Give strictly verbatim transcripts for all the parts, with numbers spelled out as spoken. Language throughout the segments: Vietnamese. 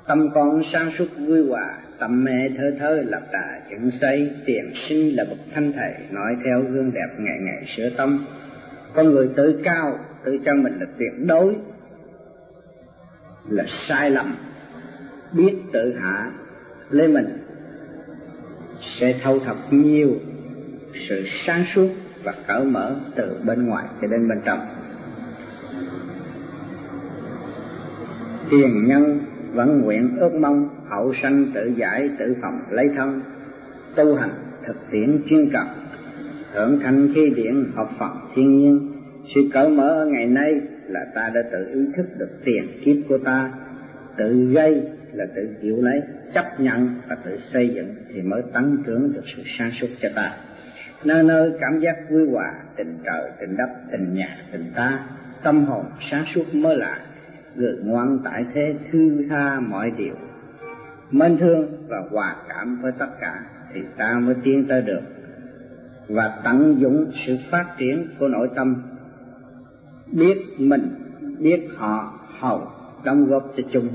Tâm con sáng suốt vui hòa, tâm mẹ thơ thơ lập đà dựng xây, tiền sinh là bậc thanh thầy, nói theo gương đẹp ngày ngày sửa tâm. Con người tự cao, tự cho mình là tuyệt đối, là sai lầm. Biết tự hạ lấy mình sẽ thâu thập nhiều sự sáng suốt và cởi mở từ bên ngoài cho đến bên trong. Tiền nhân vẫn nguyện ước mong hậu sanh tự giải tự phòng lấy thân, tu hành thực tiễn chuyên cần, hưởng thanh khi điển học Phật thiên nhiên. Sự cởi mở ở ngày nay là ta đã tự ý thức được tiền kiếp của ta, tự gây là tự chịu lấy, chấp nhận và tự xây dựng thì mới tăng trưởng được sự sáng suốt cho ta. Nơi nơi cảm giác vui hòa, tình trời, tình đất, tình nhà, tình ta, tâm hồn sáng suốt mới lạ. Người ngoan tại thế thư tha mọi điều, mến thương và hòa cảm với tất cả thì ta mới tiến tới được và tận dụng sự phát triển của nội tâm, biết mình, biết họ, hầu đóng góp cho chung.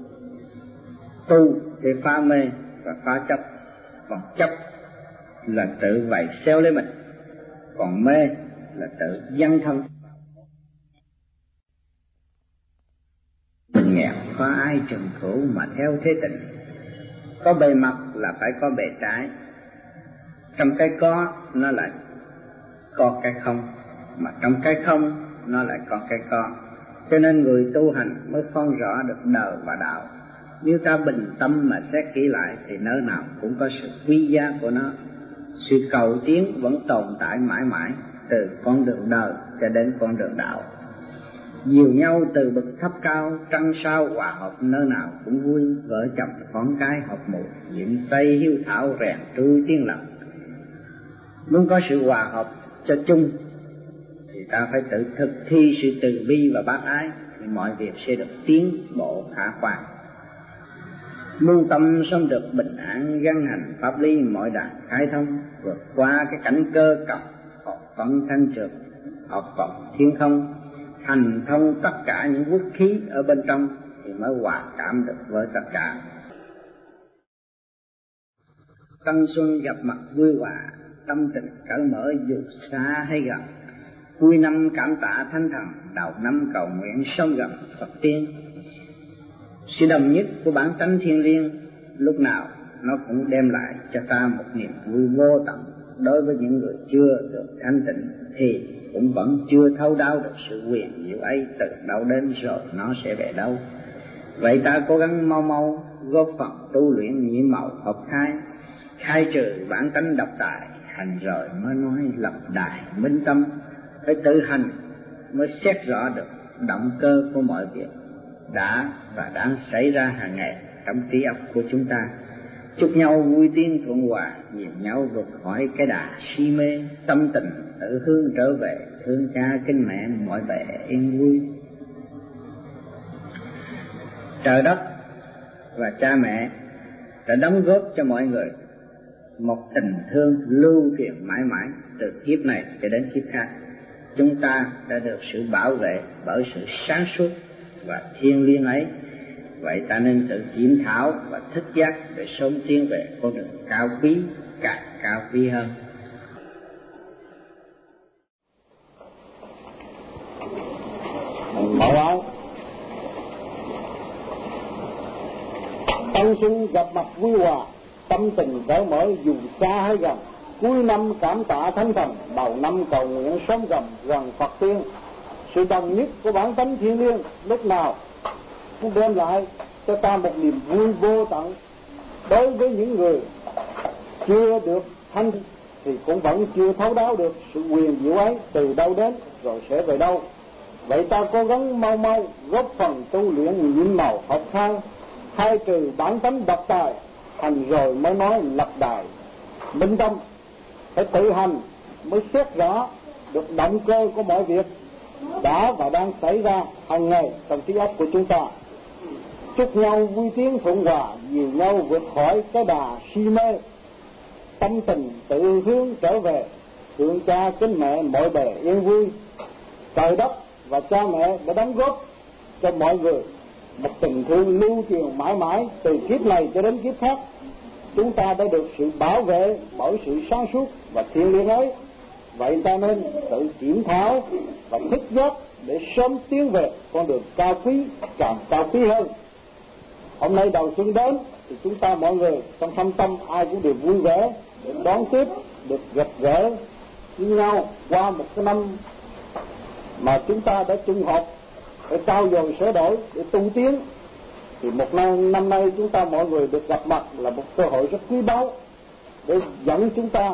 Tu để phá mê và phá chấp, còn chấp là tự vầy xéo lấy mình, còn mê là tự dấn thân. Mình nghèo có ai trần khổ mà theo thế tình, có bề mặt là phải có bề trái. Trong cái có nó lại có cái không, mà trong cái không nó lại có cái có. Cho nên người tu hành mới phân rõ được đời và đạo. Nếu ta bình tâm mà xét kỹ lại thì nơi nào cũng có sự quý giá của nó. Sự cầu tiến vẫn tồn tại mãi mãi, từ con đường đời cho đến con đường đạo. Dìu nhau từ bậc thấp cao, trăng sao hòa hợp nơi nào cũng vui. Vợ chồng con cái học một, dựng xây hiếu thảo rèn trui tiên lập. Muốn có sự hòa hợp cho chung thì ta phải tự thực thi sự từ bi và bác ái, thì mọi việc sẽ được tiến bộ khả quan. Muôn tâm sống được bình an, gắn hành pháp lý mọi đàn khai thông, vượt qua cái cảnh cơ cọc, học phận thanh trượt, học vọng thiên không, hành thông tất cả những quốc khí ở bên trong thì mới hòa cảm được với tất cả. Tân xuân gặp mặt vui hòa, tâm tình cởi mở dù xa hay gần. Cuối năm cảm tạ Thánh Thần, đầu năm cầu nguyện sống gần Phật tiên. Sự đồng nhất của bản tánh thiêng liêng lúc nào nó cũng đem lại cho ta một niềm vui vô tận. Đối với những người chưa được thanh tịnh thì cũng vẫn chưa thấu đáo được sự quyền diệu ấy từ đâu đến rồi nó sẽ về đâu. Vậy ta cố gắng mau mau góp phần tu luyện nhị màu học khai, khai trừ bản tánh độc tài, hành rồi mới nói lập đài minh tâm. Phải tự hành mới xét rõ được động cơ của mọi việc đã và đang xảy ra hàng ngày trong trí óc của chúng ta. Chúc nhau vui tiếng thuận hòa, dìu nhau vượt khỏi cái đà si mê, tâm tình tự hướng trở về, thương cha kính mẹ mọi bề yên vui. Trời đất và cha mẹ đã đóng góp cho mọi người một tình thương lưu truyền mãi mãi từ kiếp này cho đến kiếp khác. Chúng ta đã được sự bảo vệ bởi sự sáng suốt và thiêng liêng ấy. Vậy ta nên tự kiểm thảo và thức giác để sớm tiến về con đường cao quý, càng cao quý hơn. Mẫu áo Tân xuân gặp mặt vui hòa, tâm tình cởi mở dù xa hay gần. Cuối năm cảm tạ Thánh Thần, đầu năm cầu nguyện sống gần gần Phật tiên. Sự đồng nhất của bản tánh thiêng liêng lúc nào cũng đem lại cho ta một niềm vui vô tận. Đối với những người chưa được thanh thì cũng vẫn chưa thấu đáo được sự quyền diệu ấy từ đâu đến rồi sẽ về đâu. Vậy ta cố gắng mau mau góp phần tu luyện nhị màu học khai, khai trừ bản tánh độc tài, hành rồi mới nói lập đài minh tâm. Phải tự hành mới xét rõ được động cơ của mọi việc đã và đang xảy ra hàng ngày trong trí óc của chúng ta. Chúc nhau vui tiếng thuận hòa, dìu nhau vượt khỏi cái đà si mê, tâm tình tự hướng trở về, thương cha kính mẹ mọi bề yên vui. Trời đất và cha mẹ đã đóng góp cho mọi người một tình thương lưu truyền mãi mãi từ kiếp này cho đến kiếp khác. Chúng ta đã được sự bảo vệ bởi sự sáng suốt và thiêng liêng ấy. Vậy ta nên tự kiểm thảo và thức giấc để sớm tiến về con đường cao quý, càng cao quý hơn. Hôm nay đầu xuân đến thì chúng ta mọi người trong thâm tâm ai cũng đều vui vẻ để đón tiếp được gặp gỡ với nhau qua một cái năm mà chúng ta đã chung họp để trao dồi sửa đổi, để tu tiến. Thì một năm, năm nay chúng ta mọi người được gặp mặt là một cơ hội rất quý báu để dẫn chúng ta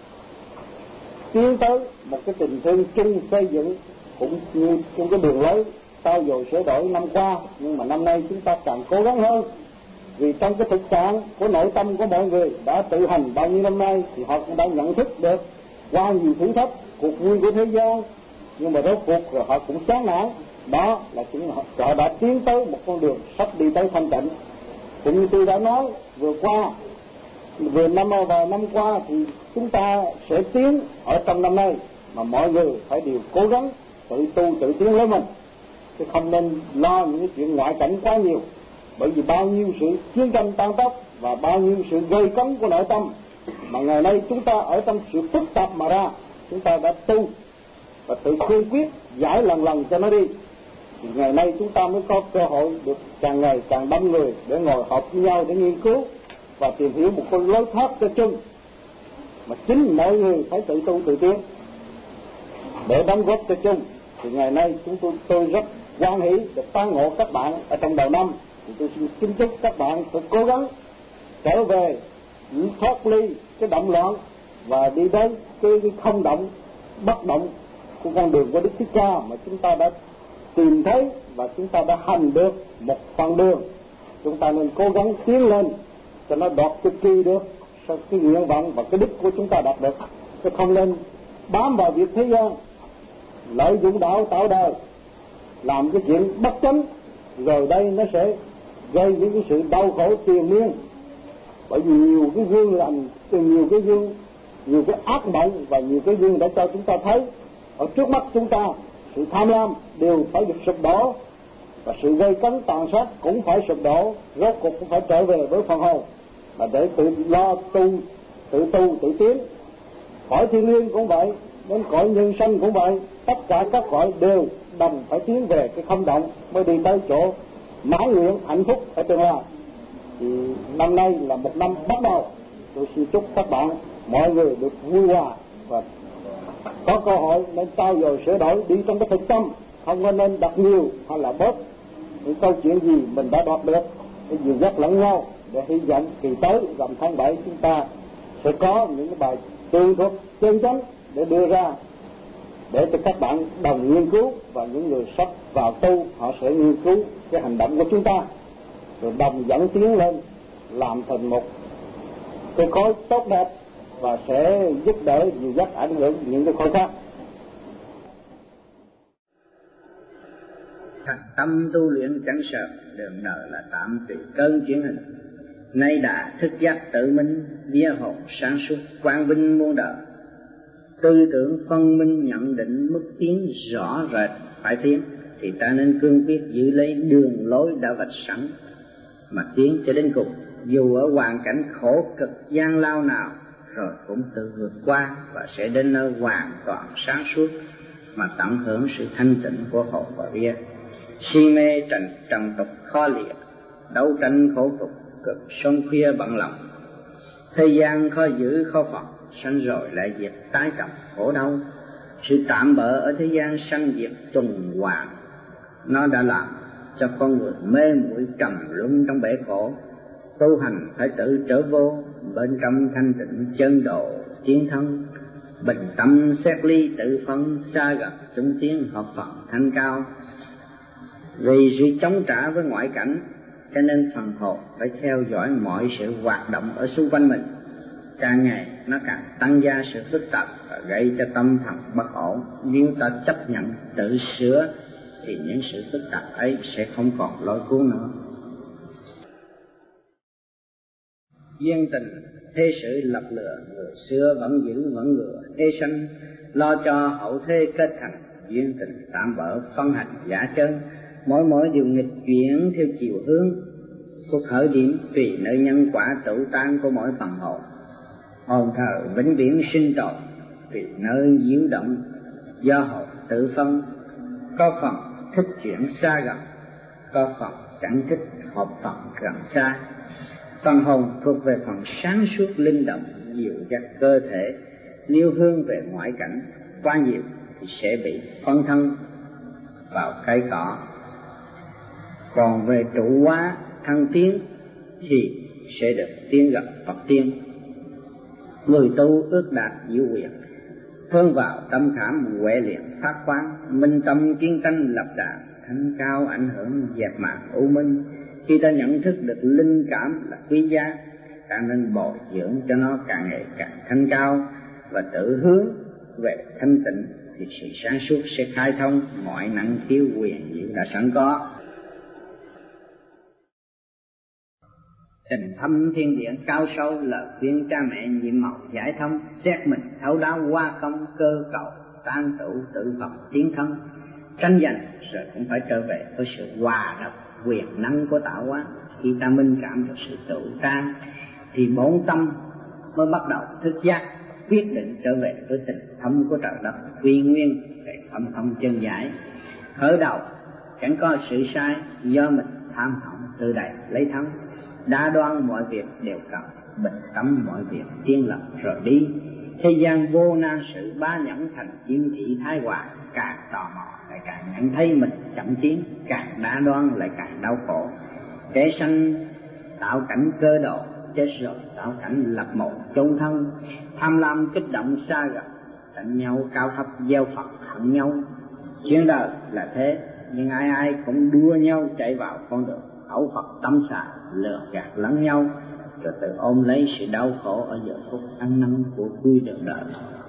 tiến tới một cái tình thương chung xây dựng cũng như trong cái đường lối trao dồi sửa đổi năm qua. Nhưng mà năm nay chúng ta càng cố gắng hơn, vì trong cái thực trạng của nội tâm của mọi người đã tự hành bao nhiêu năm nay thì họ cũng đã nhận thức được qua nhiều thử thách cuộc vui của thế gian, nhưng mà rốt cuộc rồi họ cũng chán nản. Đó là chúng họ đã tiến tới một con đường sắp đi tới thanh tịnh. Cũng như tôi đã nói vừa qua, vừa năm và năm qua thì chúng ta sẽ tiến ở trong năm nay, mà mọi người phải đều cố gắng tự tu tự tiến lấy mình, chứ không nên lo những cái chuyện ngoại cảnh quá nhiều. Bởi vì bao nhiêu sự chiến tranh tan tóc và bao nhiêu sự gây cấn của nội tâm mà ngày nay chúng ta ở trong sự phức tạp mà ra, chúng ta đã tu và tự cương quyết giải lần lần cho nó đi, thì ngày nay chúng ta mới có cơ hội được càng ngày càng đông người để ngồi họp với nhau để nghiên cứu và tìm hiểu một con lối thoát cho chung. Mà chính mọi người phải tự tu tự tiến để đóng góp cho chung. Thì ngày nay chúng tôi tôi rất hoan hỷ được tán ngộ các bạn ở trong đầu năm. Thì tôi xin kính chúc các bạn phải cố gắng trở về thoát ly cái động loạn và đi đến cái, cái không động, bất động của con đường của Đức Thích Ca mà chúng ta đã tìm thấy và chúng ta đã hành được một phần đường. Chúng ta nên cố gắng tiến lên cho nó đạt cực kỳ được cái nguyện vọng và cái đích của chúng ta đạt được, chứ không nên bám vào việc thế gian, lợi dụng đạo tạo đời, làm cái chuyện bất chánh, rồi đây nó sẽ gây những cái sự đau khổ triền miên. Bởi vì nhiều cái gương lành, nhiều cái gương, nhiều cái ác mộng và nhiều cái gương đã cho chúng ta thấy ở trước mắt chúng ta, sự tham lam đều phải được sụp đổ và sự gây cấn tàn sát cũng phải sụp đổ, rốt cuộc cũng phải trở về với phần hồn và để tự lo tu, tự tu tự tiến. Cõi thiên liêng cũng vậy, đến cõi nhân sanh cũng vậy, tất cả các cõi đều đồng phải tiến về cái không động mới đi tới chỗ mãn nguyện hạnh phúc ở tương lai. Thì năm nay là một năm bắt đầu, tôi xin chúc các bạn mọi người được vui hòa và có cơ hội nên trao dồi sửa đổi đi trong cái thực tâm, không có nên đặt nhiều hay là bớt những câu chuyện gì mình đã đạt được, để dìu dắt lẫn nhau, để hy vọng kỳ tới rằm tháng bảy chúng ta sẽ có những cái bài tương thuật chân chánh để đưa ra để cho các bạn đồng nghiên cứu, và những người sắp vào tu họ sẽ nghiên cứu cái hành động của chúng ta rồi đồng dẫn tiến lên làm thành một cái khối tốt đẹp và sẽ giúp đỡ dìu dắt ảnh hưởng những cái khối khác. Thật tâm tu luyện chẳng sợ, đường đời là tạm tùy cơn chuyển hình. Nay đã thức giác tự minh, vía hồn sáng suốt, quang vinh muôn đời. Tư tưởng phân minh nhận định mức tiến rõ rệt phải tiến, thì ta nên cương quyết giữ lấy đường lối đã vạch sẵn mà tiến cho đến cùng. Dù ở hoàn cảnh khổ cực gian lao nào, rồi cũng tự vượt qua và sẽ đến nơi hoàn toàn sáng suốt mà tận hưởng sự thanh tịnh của hồn và vía. Si mê trần trần tục khó liệt, đấu tranh khổ cực, cực sông khuya bận lòng. Thời gian khó giữ khó phòng, sanh rồi lại diệt tái tập khổ đau. Sự tạm bỡ ở thế gian sanh diệt tuần hoàn, nó đã làm cho con người mê muội trầm luân trong bể khổ. Tu hành phải tự trở vô, bên trong thanh tịnh chân độ tiến thân. Bình tâm xét ly tự phân, xa gần chúng tiến hợp phần thanh cao. Vì sự chống trả với ngoại cảnh, cho nên phần hồn phải theo dõi mọi sự hoạt động ở xung quanh mình. Càng ngày nó càng tăng gia sự phức tạp và gây cho tâm thần bất ổn. Nếu ta chấp nhận tự sửa thì những sự phức tạp ấy sẽ không còn lôi cuốn nữa. Duyên tình thế sự lập lừa, người xưa vẫn giữ vẫn ngừa thế sanh. Lo cho hậu thế kết thành, duyên tình tạm bỡ phân hành giả chân. mỗi mỗi điều nghịch chuyển theo chiều hướng của khởi điểm tùy nơi nhân quả tự tan của mỗi phần hồn. Hồn thờ vĩnh viễn sinh tồn tùy nơi diễu động do hồn tự phân, có phần thích chuyển xa gần, có phần chẳng thích hợp phần gần xa. Phần hồn thuộc về phần sáng suốt linh động dịu dắt cơ thể, nếu hướng về ngoại cảnh quá nhiều thì sẽ bị phân thân vào cây cỏ. Còn về trụ hóa thăng tiến thì sẽ được tiến gặp Phật tiên. Người tu ước đạt diệu quyền, hướng vào tâm khảm huệ luyện phát quang, minh tâm kiến tánh lập đà, thanh cao ảnh hưởng dẹp màn u minh. Khi ta nhận thức được linh cảm là quý giá, ta nên bồi dưỡng cho nó càng ngày càng thanh cao và tự hướng về thanh tịnh, thì sự sáng suốt sẽ khai thông mọi năng khiếu quyền diệu đã sẵn có. Tình thâm thiên địa cao sâu, lời khuyên cha mẹ nhiệm màu giải thông, xét mình thấu đáo qua công cơ cầu, tan tụ tự phòng tiến thân. Tranh giành rồi cũng phải trở về với sự hòa độc quyền năng của tạo hóa. Khi ta minh cảm được sự tự tan thì bổn tâm mới bắt đầu thức giác, quyết định trở về với tình thâm của trời đất quy nguyên về thâm thâm chân giải. Khởi đầu chẳng có sự sai, do mình tham hỏng tự đầy lấy thắng. Đa đoan mọi việc đều cần bình tâm, mọi việc tiên lập rồi đi. Thế gian vô nan sự ba nhẫn thành chiêm thị thái hòa, càng tò mò lại càng nhận thấy mình chậm tiến, càng đa đoan lại càng đau khổ. Kẻ sanh tạo cảnh cơ độ, chết rồi tạo cảnh lập mộ chôn thân. Tham lam kích động xa gần, đánh nhau cao thấp gieo Phật hận nhau. Chuyện đời là thế, nhưng ai ai cũng đua nhau chạy vào con đường khẩu Phật tâm xà, lừa gạt lẫn nhau, rồi tự ôm lấy sự đau khổ ở giờ phút ăn năn của cuối đường đời.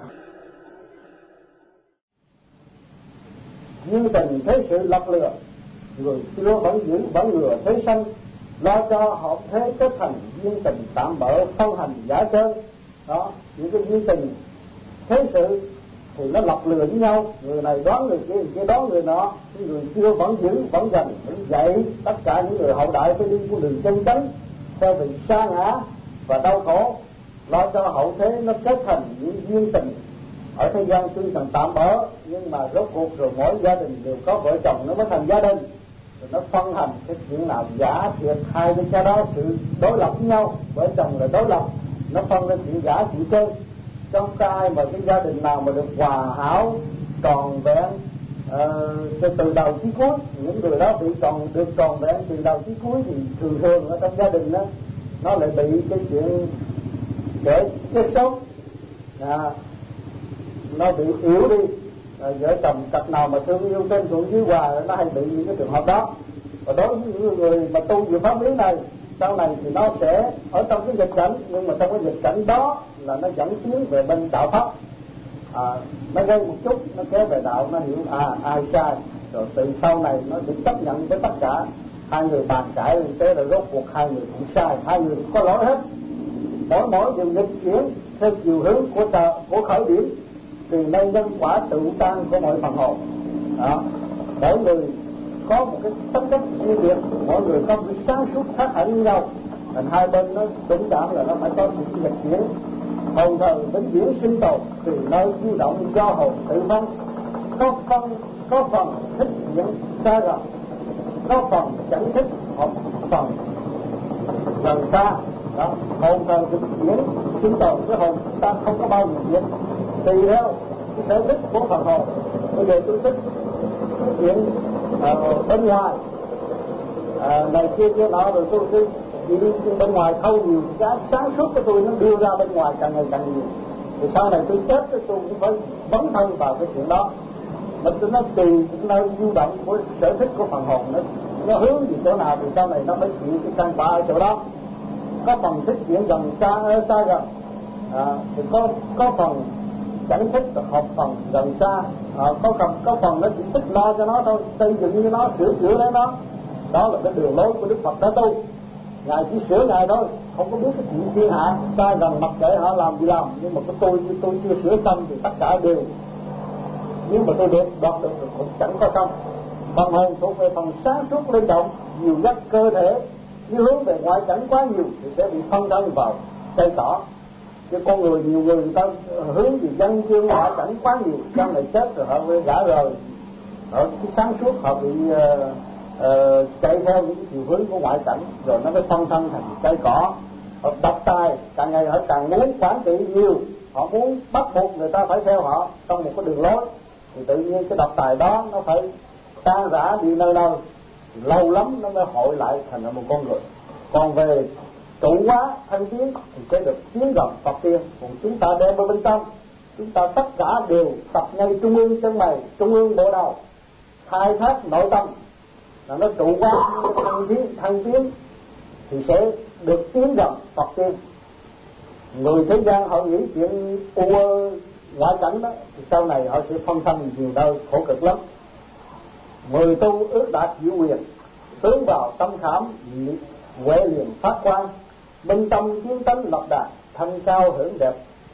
Như tình thế sự lọc lừa, người xưa vẫn giữ vẫn lừa thế sanh, lo cho hợp thế kết thành duyên tình tạm bỡ phân hành giả chơi. Đó, những cái duyên tình thế sự thì nó lọc lừa với nhau, người này đoán người kia, người kia đoán người nọ. Cái người xưa vẫn giữ vẫn dành vẫn dạy tất cả những người hậu đại phải đi con đường chân chánh, theo vị sa ngã và đau khổ, lo cho hậu thế nó kết thành những duyên tình ở thế gian tuy rằng tạm bỡ, nhưng mà rốt cuộc rồi mỗi gia đình đều có vợ chồng nó mới thành gia đình, rồi nó phân hành cái chuyện nào giả thiệt, hai bên cha đó sự đối lập với nhau, vợ chồng là đối lập, nó phân ra chuyện giả chuyện chơi. Trong cái mà cái gia đình nào mà được hòa hảo tròn vẹn uh, từ đầu chí cuối, những người đó bị còn được tròn vẹn từ đầu chí cuối, thì thường thường ở trong gia đình đó nó lại bị cái chuyện để chết sớm, à, nó bị yếu đi. À, vợ chồng cặp nào mà thương yêu trên xuống dưới hòa nó hay bị những cái trường hợp đó. Và đối với những người mà tu về pháp lý này, sau này thì nó sẽ ở trong cái nghịch cảnh, nhưng mà trong cái nghịch cảnh đó là nó dẫn tiến về bên đạo pháp. À, nó gây một chút, nó kéo về đạo, nó hiểu à ai sai, rồi từ sau này nó sẽ chấp nhận với tất cả. Hai người bàn cãi thế là rốt cuộc hai người cũng sai, hai người có lỗi hết. Mỗi mỗi điều nghịch chuyển theo chiều hướng của trời, của khởi điểm thì nơi nhân quả tự tan của mọi phần hồn. Đó, mỗi người có một cái tính cách riêng biệt, mỗi người có một cái sáng suốt khác hẳn với nhau, thành hai bên nó đúng đảm là nó phải có một cái nghịch chuyển. Hồn thờ vĩnh viễn sinh tồn từ nơi di động do hồn tự phân, có phân có phần thích diễn xa gần, có phần chẳng thích một phần gần xa. Đó, hồn thờ vĩnh viễn sinh tồn, cái hồn chúng ta không có bao giờ diệt, tùy theo cái sở thích của phần hồn. Bây giờ tôi thích cái chuyện uh, bên ngoài uh, này kia kia nọ, rồi tôi tôi đi bên ngoài thâu nhiều, cái sáng suốt của tôi nó đưa ra bên ngoài càng ngày càng nhiều, thì sau này tôi chết tôi cũng phải vấn thân vào cái chuyện đó. Mình tôi nói tùy cái nơi du động của sở thích của phần hồn, nó nó hướng gì chỗ nào thì sau này nó mới chịu cái căn quả ở chỗ đó. Có phần thích chuyện gần xa ở xa gần, à, thì có có phần chẳng thích hợp phần gần xa, à, có phần có phần nó chỉ thích lo cho nó thôi, xây dựng cho nó, sửa chữa lấy nó. Đó là cái đường lối của Đức Phật đã tu. Ngài chỉ sửa Ngài thôi, không có biết cái chuyện thiên hạ xa gần mặc kệ họ làm gì làm. Nhưng mà cái tôi tôi chưa sửa xong thì tất cả đều, nếu mà tôi được đoạt được cũng chẳng có xong. Phần hồn thuộc về phần sáng suốt linh động, nhiều nhất cơ thể. Nếu hướng về ngoại cảnh quá nhiều thì sẽ bị phân thân vào cây cỏ. Chứ con người, nhiều người người ta hướng về dân dương ngoại cảnh quá nhiều, trong này chết rồi họ bị gã rời. Ở cái sáng suốt họ bị uh, uh, chạy theo những chiều hướng của ngoại cảnh, rồi nó mới phân thân thành cây cỏ. Họ độc tài, càng ngày họ càng muốn quản trị nhiều, họ muốn bắt buộc người ta phải theo họ trong một cái đường lối, thì tự nhiên cái độc tài đó nó phải tan rã đi nơi đâu, lâu lắm nó mới hội lại thành một con người. Còn về trụ hóa thanh tiến thì sẽ được tiến gần Phật tiên. Còn chúng ta đem vào bên trong, chúng ta tất cả đều tập ngay trung ương chân mày, trung ương bộ đầu, khai thác nội tâm là nó trụ hóa thanh tiến, thanh tiến thì sẽ được tiến gần Phật tiên. Người thế gian họ nghĩ chuyện u ngoại cảnh đó thì sau này họ sẽ phân thân nhiều nơi khổ cực lắm. Người tu ước đạt diệu quyền, hướng vào tâm khảm huệ liền phát quang, minh tâm kiến tánh lập đạt, thanh cao hưởng đẹp,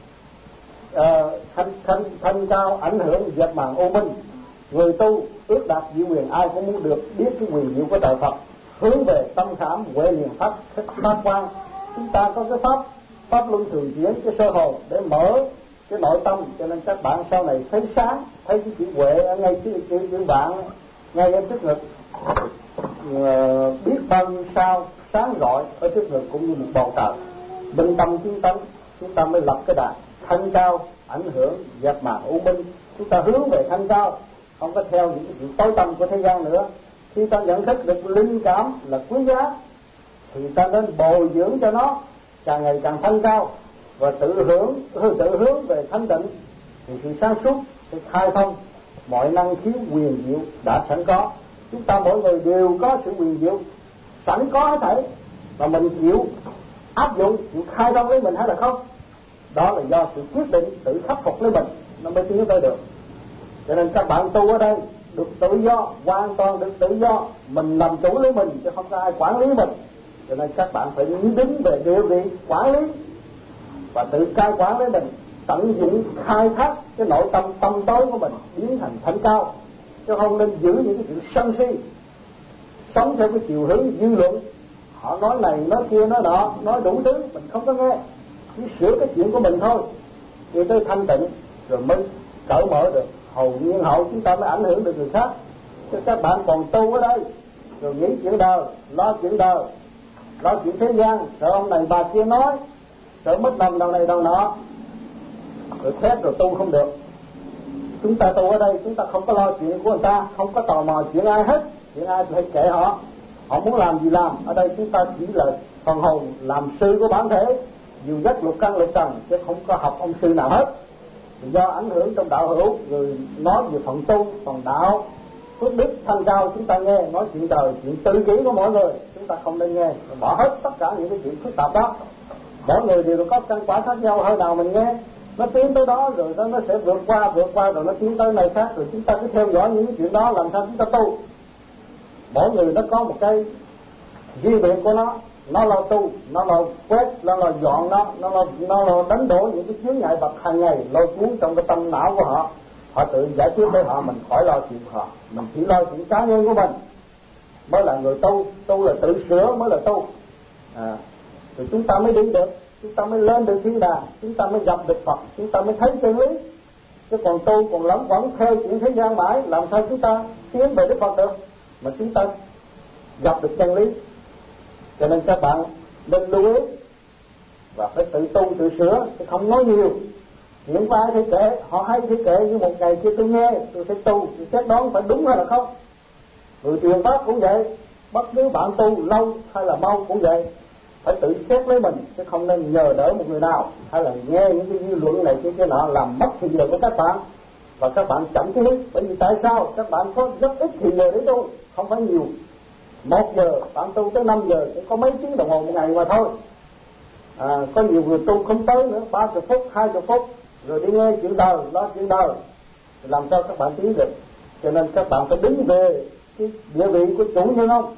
à, thanh, thanh, thanh cao ảnh hưởng dẹp màn ô minh. Người tu ước đạt diệu quyền, ai cũng muốn được biết cái quyền diệu của trời Phật, hướng về tâm khảm huệ liền phát phát quang. Chúng ta có cái pháp pháp luân thường chuyển, cái sơ hồn để mở cái nội tâm, cho nên các bạn sau này thấy sáng, thấy cái chữ huệ ở ngay chữ chữ chữ vạn ngay ở trước ngực, uh, biết bao nhiêu sao sáng rọi ở trước ngực cũng như một bầu trời. Minh tâm kiến tánh, chúng ta mới lập cái đà thanh cao ảnh hưởng dẹp màn u minh. Chúng ta hướng về thanh cao, không có theo những chuyện tối tăm của thế gian nữa. Khi ta nhận thức được linh cảm là quý giá thì ta nên bồi dưỡng cho nó càng ngày càng thanh cao, và tự hướng tự hướng về thanh tịnh thì sự sáng suốt sẽ khai thông mọi năng khiếu quyền diệu đã sẵn có. Chúng ta mỗi người đều có sự quyền diệu sẵn có hết thảy, và mình chịu áp dụng, chịu khai thông lấy mình hay là không, đó là do sự quyết định tự khắc phục lấy mình nó mới tiến tới được. Cho nên các bạn tu ở đây được tự do, hoàn toàn được tự do, mình làm chủ lấy mình chứ không có ai quản lý mình. Cho nên các bạn phải đứng về địa vị quản lý và tự cai quản lấy mình, tận dụng khai thác cái nội tâm tâm tối của mình biến thành thanh cao, chứ không nên giữ những cái chuyện sân si, sống theo cái chiều hướng dư luận. Họ nói này nói kia nói nọ, nói đủ thứ mình không có nghe, chỉ sửa cái chuyện của mình thôi, thì tới thanh tịnh rồi mới cởi mở được. Hầu nhiên hậu chúng ta mới ảnh hưởng được người khác. Chứ các bạn còn tu ở đây rồi nghĩ chuyện đời, lo chuyện đời, lo chuyện thế gian, sợ ông này bà kia nói, sợ mất đồng đầu này đầu nọ, rồi thét rồi tu không được. Chúng ta tu ở đây chúng ta không có lo chuyện của người ta, không có tò mò chuyện ai hết, chuyện ai thì hãy kệ họ, họ muốn làm gì làm. Ở đây chúng ta chỉ là phần hồn làm sư của bản thể, dù dắt lục căn lục trần, chứ không có học ông sư nào hết. Do ảnh hưởng trong đạo hữu người nói về phần tu, phần đạo, phước đức thanh cao, chúng ta nghe nói chuyện đời, chuyện tư kỷ của mọi người chúng ta không nên nghe, bỏ hết tất cả những cái chuyện phức tạp đó. Mỗi người đều có căn quả khác nhau, hơi nào mình nghe nó tiến tới đó rồi nó, nó sẽ vượt qua vượt qua rồi nó tiến tới nơi khác, rồi chúng ta cứ theo dõi những cái chuyện đó làm sao chúng ta tu. Mỗi người nó có một cái riêng biệt của nó, nó lo tu, nó lo quét, nó lo dọn nó, nó lo, nó lo đánh đổ những cái chướng ngại vật hàng ngày lôi cuốn trong cái tâm não của họ. Họ tự giải quyết với họ, mình khỏi lo chuyện của họ, mình chỉ lo chuyện cá nhân của mình mới là người tu. Tu là tự sửa mới là tu, à, rồi chúng ta mới đi được, chúng ta mới lên được thiên đàng, chúng ta mới gặp được Phật, chúng ta mới thấy chân lý. Chứ còn tu còn lắm vẫn theo chuyện thế gian mãi, làm sao chúng ta tiến về Đức Phật được, mà chúng ta gặp được chân lý. Cho nên các bạn nên lưu ý và phải tự tu tự sửa, chứ không nói nhiều. Chuyện của ai thì kệ, họ hay thì kệ, như một ngày kia tôi nghe, tôi sẽ tu, tôi xét đoán phải đúng hay là không. Người truyền pháp cũng vậy, bất cứ bạn tu lâu hay là mau cũng vậy, phải tự xét lấy mình, chứ không nên nhờ đỡ một người nào, hay là nghe những cái dư luận này kia kia nọ làm mất thời giờ của các bạn, và các bạn chậm cái lý. Bởi vì tại sao? Các bạn có rất ít thời giờ để tu, không phải nhiều. Một giờ bạn tu tới năm giờ chỉ có mấy tiếng đồng hồ một ngày mà thôi. À, có nhiều người tu không tới nữa, ba chục phút, hai chục phút, rồi đi nghe chuyện đời, lo chuyện đời, làm sao các bạn tiến được? Cho nên các bạn phải đứng về cái địa vị của chủ nhân ông.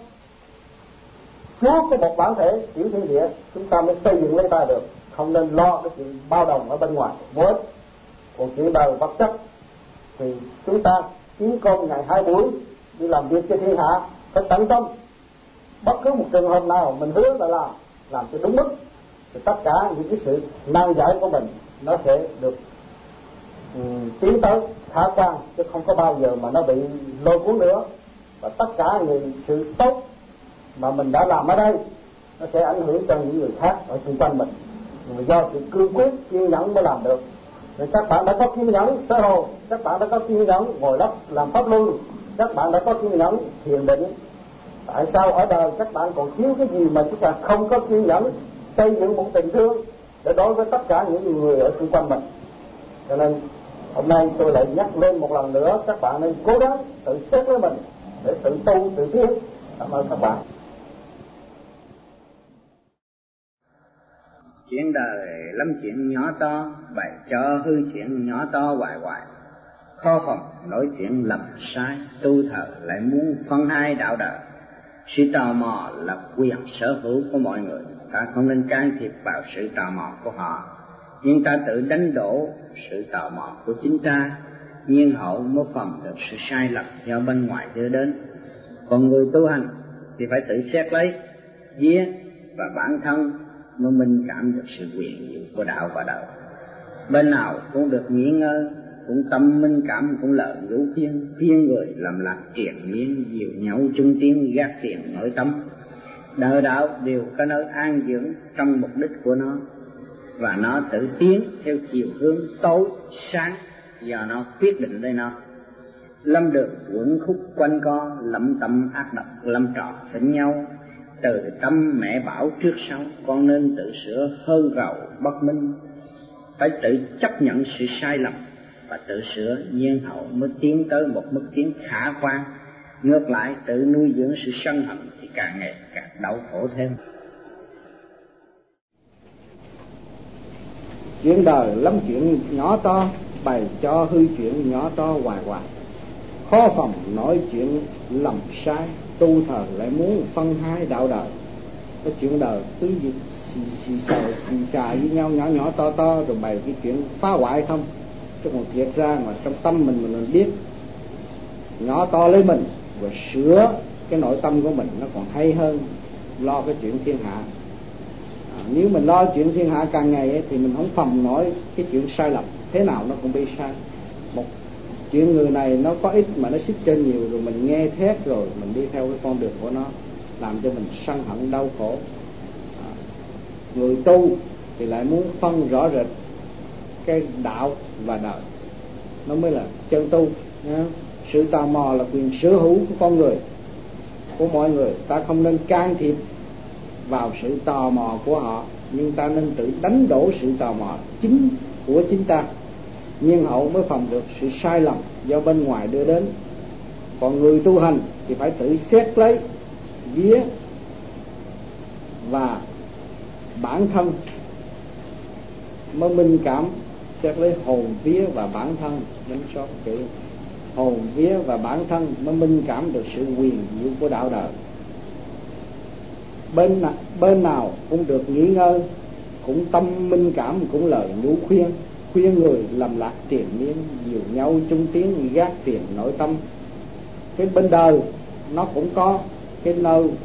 Chúa có một bản thể tiểu thiên địa, chúng ta mới xây dựng lấy ta được, không nên lo cái chuyện bao đồng ở bên ngoài vô ích. Còn chuyện đời vật chất thì chúng ta kiếm cơm ngày hai buổi, đi làm việc cho thiên hạ phải tận tâm. Bất cứ một trường hợp nào mình hứa là làm làm cho đúng mức thì tất cả những cái sự nan giải của mình nó sẽ được um, tiến tới khả quan, chứ không có bao giờ mà nó bị lôi cuốn nữa. Và tất cả những sự tốt mà mình đã làm ở đây nó sẽ ảnh hưởng cho những người khác ở xung quanh mình, nhưng mà do sự cương quyết kiên nhẫn mới làm được. Nên các bạn đã có kiên nhẫn sơ hồn, các bạn đã có kiên nhẫn ngồi đất làm pháp luân, các bạn đã có kiên nhẫn thiền định. Tại sao ở đời các bạn còn thiếu cái gì mà chúng ta không có kiên nhẫn xây dựng một tình thương để đối với tất cả những người ở xung quanh mình? Cho nên hôm nay tôi lại nhắc lên một lần nữa, các bạn nên cố gắng tự xét với mình để tự tu tự tiến. Cảm ơn các bạn. Chuyện đời lắm chuyện nhỏ to, bày cho hư chuyện nhỏ to hoài hoài. Khó phòng nói chuyện lầm sai, tu thờ lại muốn phân hai đạo đời. Sự tò mò là quyền sở hữu của mọi người, ta không nên can thiệp vào sự tò mò của họ, nhưng ta tự đánh đổ sự tò mò của chính ta, nhiên hậu mới phòng được sự sai lầm do bên ngoài đưa đến. Còn người tu hành thì phải tự xét lấy vía và bản thân mới minh cảm được sự quyền diệu của đạo và đời. Bên nào cũng được nghỉ ngơi, cũng tâm minh cảm, cũng lợi ngũ khuyên, khuyên người làm lạc triền miên, dìu nhau chung tiến gác tiền nội tâm. Đời đạo đều có nơi an dưỡng trong mục đích của nó, và nó tự tiến theo chiều hướng tối sáng do nó quyết định đây nó. Lâm đường quẩn khúc quanh co, lẩm tâm ác độc lâm trò phỉnh nhau. Từ tâm mẹ bảo trước sau, con nên tự sửa hơn rầu bất minh. Phải tự chấp nhận sự sai lầm và tự sửa, nhiên hậu mới tiến tới một mức tiến khả quan. Ngược lại tự nuôi dưỡng sự sân hận thì càng ngày càng đau khổ thêm. Chuyện đời lắm chuyện nhỏ to, bày cho hư chuyện nhỏ to hoài hoài. Khó phòng nói chuyện lầm sai, tu thờ lại muốn phân hai đạo đời. Cái chuyện đời cứ gì xì xì xà xì xà với nhau, nhỏ nhỏ to to, rồi bày cái chuyện phá hoại không. Chứ còn thiệt ra mà trong tâm mình mình biết nhỏ to lấy mình và sửa cái nội tâm của mình, nó còn hay hơn lo cái chuyện thiên hạ. À, nếu mình lo chuyện thiên hạ càng ngày ấy, thì mình không phòng nổi cái chuyện sai lầm, thế nào nó cũng bị sai. Một chuyện người này nó có ít mà nó xích trên nhiều, rồi mình nghe thét rồi mình đi theo cái con đường của nó, làm cho mình sân hận đau khổ. À, người tu thì lại muốn phân rõ rệt cái đạo và đời, nó mới là chân tu nha. Sự tò mò là quyền sở hữu của con người, của mọi người, ta không nên can thiệp vào sự tò mò của họ, nhưng ta nên tự đánh đổ sự tò mò chính của chính ta, nhiên hậu mới phòng được sự sai lầm do bên ngoài đưa đến. Còn người tu hành thì phải tự xét lấy vía và bản thân mới minh cảm. Xét lấy hồn vía và bản thân, đến số kỹ hồn vía và bản thân mới minh cảm được sự quyền diệu của đạo đời. Bên bên nào cũng được nghỉ ngơi, cũng tâm minh cảm, cũng lời nhủ khuyên, khuyên người làm lạc triền miên, dìu nhau chung tiến gác tiền nội tâm. Cái bên đời nó cũng có cái nơi uh,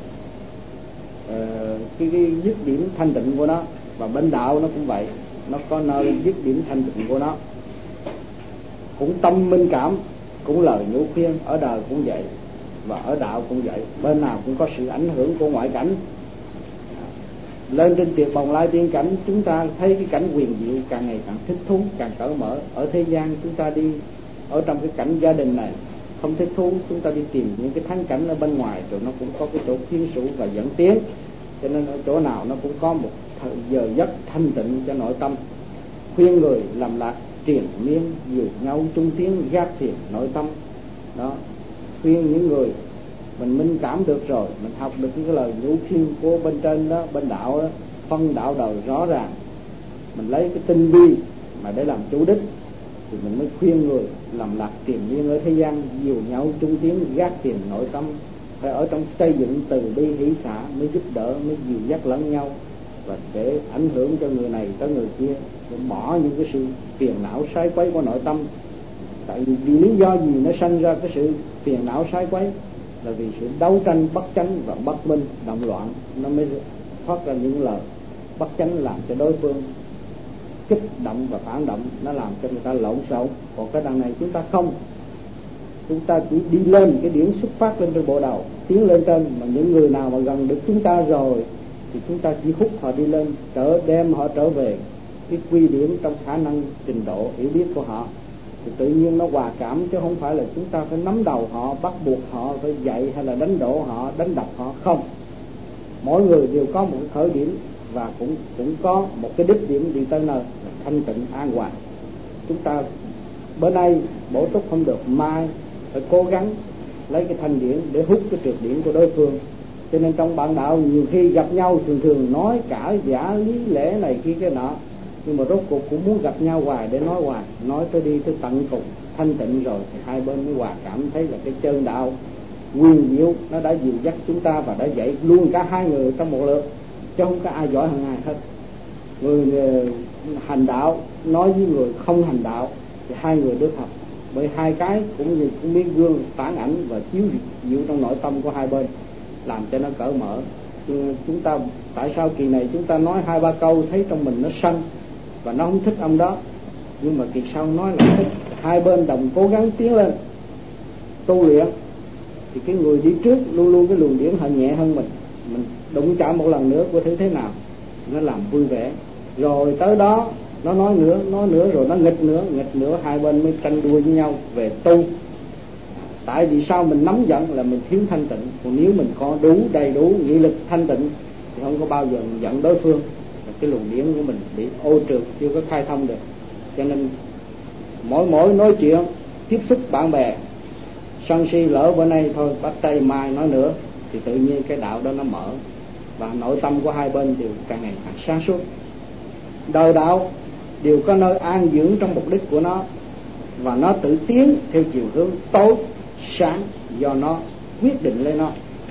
cái, cái dứt điểm thanh tịnh của nó, và bên đạo nó cũng vậy, nó có nơi dứt điểm thanh tịnh của nó. Cũng tâm minh cảm, cũng lời nhủ khuyên, ở đời cũng vậy và ở đạo cũng vậy. Bên nào cũng có sự ảnh hưởng của ngoại cảnh. Lên trên tiệc bồng lai tiên cảnh, chúng ta thấy cái cảnh quyền diệu càng ngày càng thích thú, càng cởi mở. Ở thế gian chúng ta đi ở trong cái cảnh gia đình này không thích thú, chúng ta đi tìm những cái thắng cảnh ở bên ngoài, rồi nó cũng có cái chỗ khiên sủ và dẫn tiến. Cho nên ở chỗ nào nó cũng có một thời giờ giấc thanh tịnh cho nội tâm. Khuyên người làm lạc triền miên, dìu nhau chung tiến gác thiền nội tâm. Đó, khuyên những người mình minh cảm được rồi, mình học được cái lời nhủ khuyên của bên trên đó, bên đạo đó, phân đạo đời rõ ràng, mình lấy cái tinh vi mà để làm chủ đích, thì mình mới khuyên người làm lạc triền miên ở thế gian, dìu nhau chung tiến gác thiền nội tâm. Phải ở trong xây dựng từ bi hỷ xả mới giúp đỡ, mới dìu dắt lẫn nhau, và để ảnh hưởng cho người này tới người kia, để bỏ những cái sự phiền não sai quấy của nội tâm, Tại vì, vì lý do gì nó sanh ra cái sự phiền não sai quấy? Là vì sự đấu tranh bất chánh và bất minh, động loạn, nó mới thoát ra những lời bất chánh làm cho đối phương kích động và phản động, nó làm cho người ta lộn xộn. Còn cái đằng này chúng ta không, chúng ta chỉ đi lên cái điểm xuất phát lên trên bộ đầu, tiến lên trên. Mà những người nào mà gần được chúng ta rồi thì chúng ta chỉ hút họ đi lên, trở đem họ trở về cái quy điểm trong khả năng trình độ hiểu biết của họ, thì tự nhiên nó hòa cảm, chứ không phải là chúng ta phải nắm đầu họ, bắt buộc họ phải dạy hay là đánh đổ họ, đánh đập họ. Không, mỗi người đều có một khởi điểm và cũng cũng có một cái đích điểm đi tới nơi là thanh tịnh an hòa. Chúng ta bữa nay bổ túc không được, mai phải cố gắng lấy cái thanh điển để hút cái trượt điển của đối phương. Cho nên trong bạn đạo nhiều khi gặp nhau thường thường nói cả giả lý lẽ này kia cái nọ, nhưng mà rốt cuộc cũng muốn gặp nhau hoài để nói hoài, nói tới đi tới tận cùng thanh tịnh rồi thì hai bên mới hòa cảm, thấy là cái chân đạo quyền diệu nó đã dìu dắt chúng ta và đã dạy luôn cả hai người trong một lượt, chứ không có ai giỏi hơn ai hết. Người, người hành đạo nói với người không hành đạo thì hai người được học, bởi hai cái cũng như cũng miếng gương phản ảnh và chiếu diệu trong nội tâm của hai bên, làm cho nó cởi mở. Chúng ta tại sao kỳ này chúng ta nói hai ba câu thấy trong mình nó sân và nó không thích ông đó, nhưng mà kỳ sau nói là thích. Hai bên đồng cố gắng tiến lên tu luyện thì cái người đi trước luôn luôn cái luồng điển họ nhẹ hơn mình, mình đụng chạm một lần nữa của thứ thế nào nó làm vui vẻ, rồi tới đó nó nói nữa nói nữa rồi nó nghịch nữa nghịch nữa, hai bên mới tranh đua với nhau về tu. Tại vì sao mình nóng giận là mình thiếu thanh tịnh, còn nếu mình có đủ đầy đủ nghị lực thanh tịnh thì không có bao giờ mình giận đối phương. Cái luồng điển của mình bị ô trượt, chưa có khai thông được. Cho nên mỗi mỗi nói chuyện tiếp xúc bạn bè sân si, lỡ bữa nay thôi bắt tay mai nói nữa thì tự nhiên cái đạo đó nó mở và nội tâm của hai bên đều càng ngày càng sáng suốt. Đời đạo đều có nơi an dưỡng trong mục đích của nó, và nó tự tiến theo chiều hướng tối sáng do nó quyết định lên nó.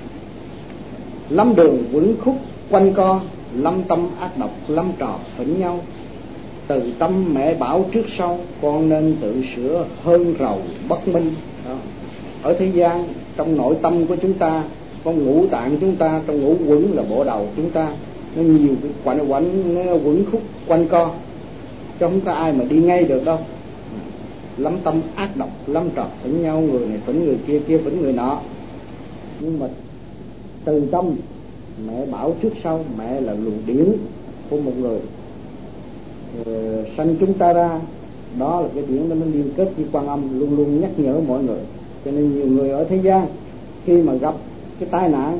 Lâm đường vững khúc quanh co, lâm tâm ác độc lâm trò phỉnh nhau. Từ tâm mẹ bảo trước sau, con nên tự sửa hơn rầu bất minh. Đó. Ở thế gian, trong nội tâm của chúng ta, con ngũ tạng chúng ta, trong ngũ quẩn là bộ đầu chúng ta, nó nhiều cái quanh quẩn nó quẩn khúc quanh co, chứ không có ai mà đi ngay được đâu. Lắm tâm ác độc lắm trò phỉnh nhau, người này phỉnh người kia, kia phỉnh người nọ. Nhưng mà từ tâm mẹ bảo trước sau, mẹ là luồng điển của một người ờ, sanh chúng ta ra, đó là cái điển đó nó liên kết với Quan Âm, luôn luôn nhắc nhở mọi người. Cho nên nhiều người ở thế gian khi mà gặp cái tai nạn,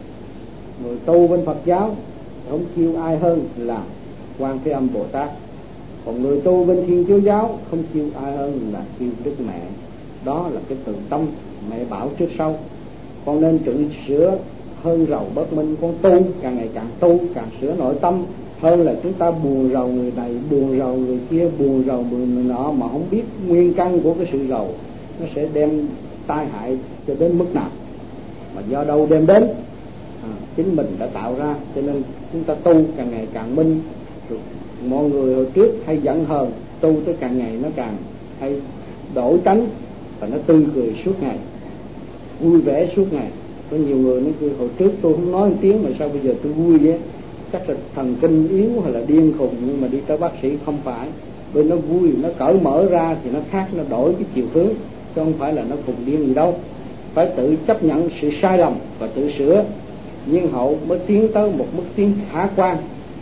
người tu bên Phật giáo không kêu ai hơn là Quan Thế Âm Bồ Tát, còn người tu bên Thiên Chúa giáo không kêu ai hơn là kêu Đức Mẹ. Đó là cái từ tâm mẹ bảo trước sau. Con nên tự sửa hơn rầu bất minh. Con tu càng ngày càng tu, càng sửa nội tâm hơn là chúng ta buồn rầu người này, buồn rầu người kia, buồn rầu người nọ mà không biết nguyên căn của cái sự rầu nó sẽ đem tai hại cho đến mức nào, mà do đâu đem đến, à, chính mình đã tạo ra. Cho nên chúng ta tu càng ngày càng minh. Rồi mọi người hồi trước hay giận hờn, tu tới càng ngày nó càng hay đổi tánh và nó tươi cười suốt ngày, vui vẻ suốt ngày. Có nhiều người nói cười hồi trước tôi không nói một tiếng mà sao bây giờ tôi vui vậy, chắc là thần kinh yếu hay là điên khùng. Nhưng mà đi tới bác sĩ không phải, bên nó vui, nó cởi mở ra thì nó khác, nó đổi cái chiều hướng, chứ không phải là nó cùng điên gì đâu. Phải tự chấp nhận sự sai lầm và tự sửa, nhiên hậu mới tiến tới một mức tiến khả quan.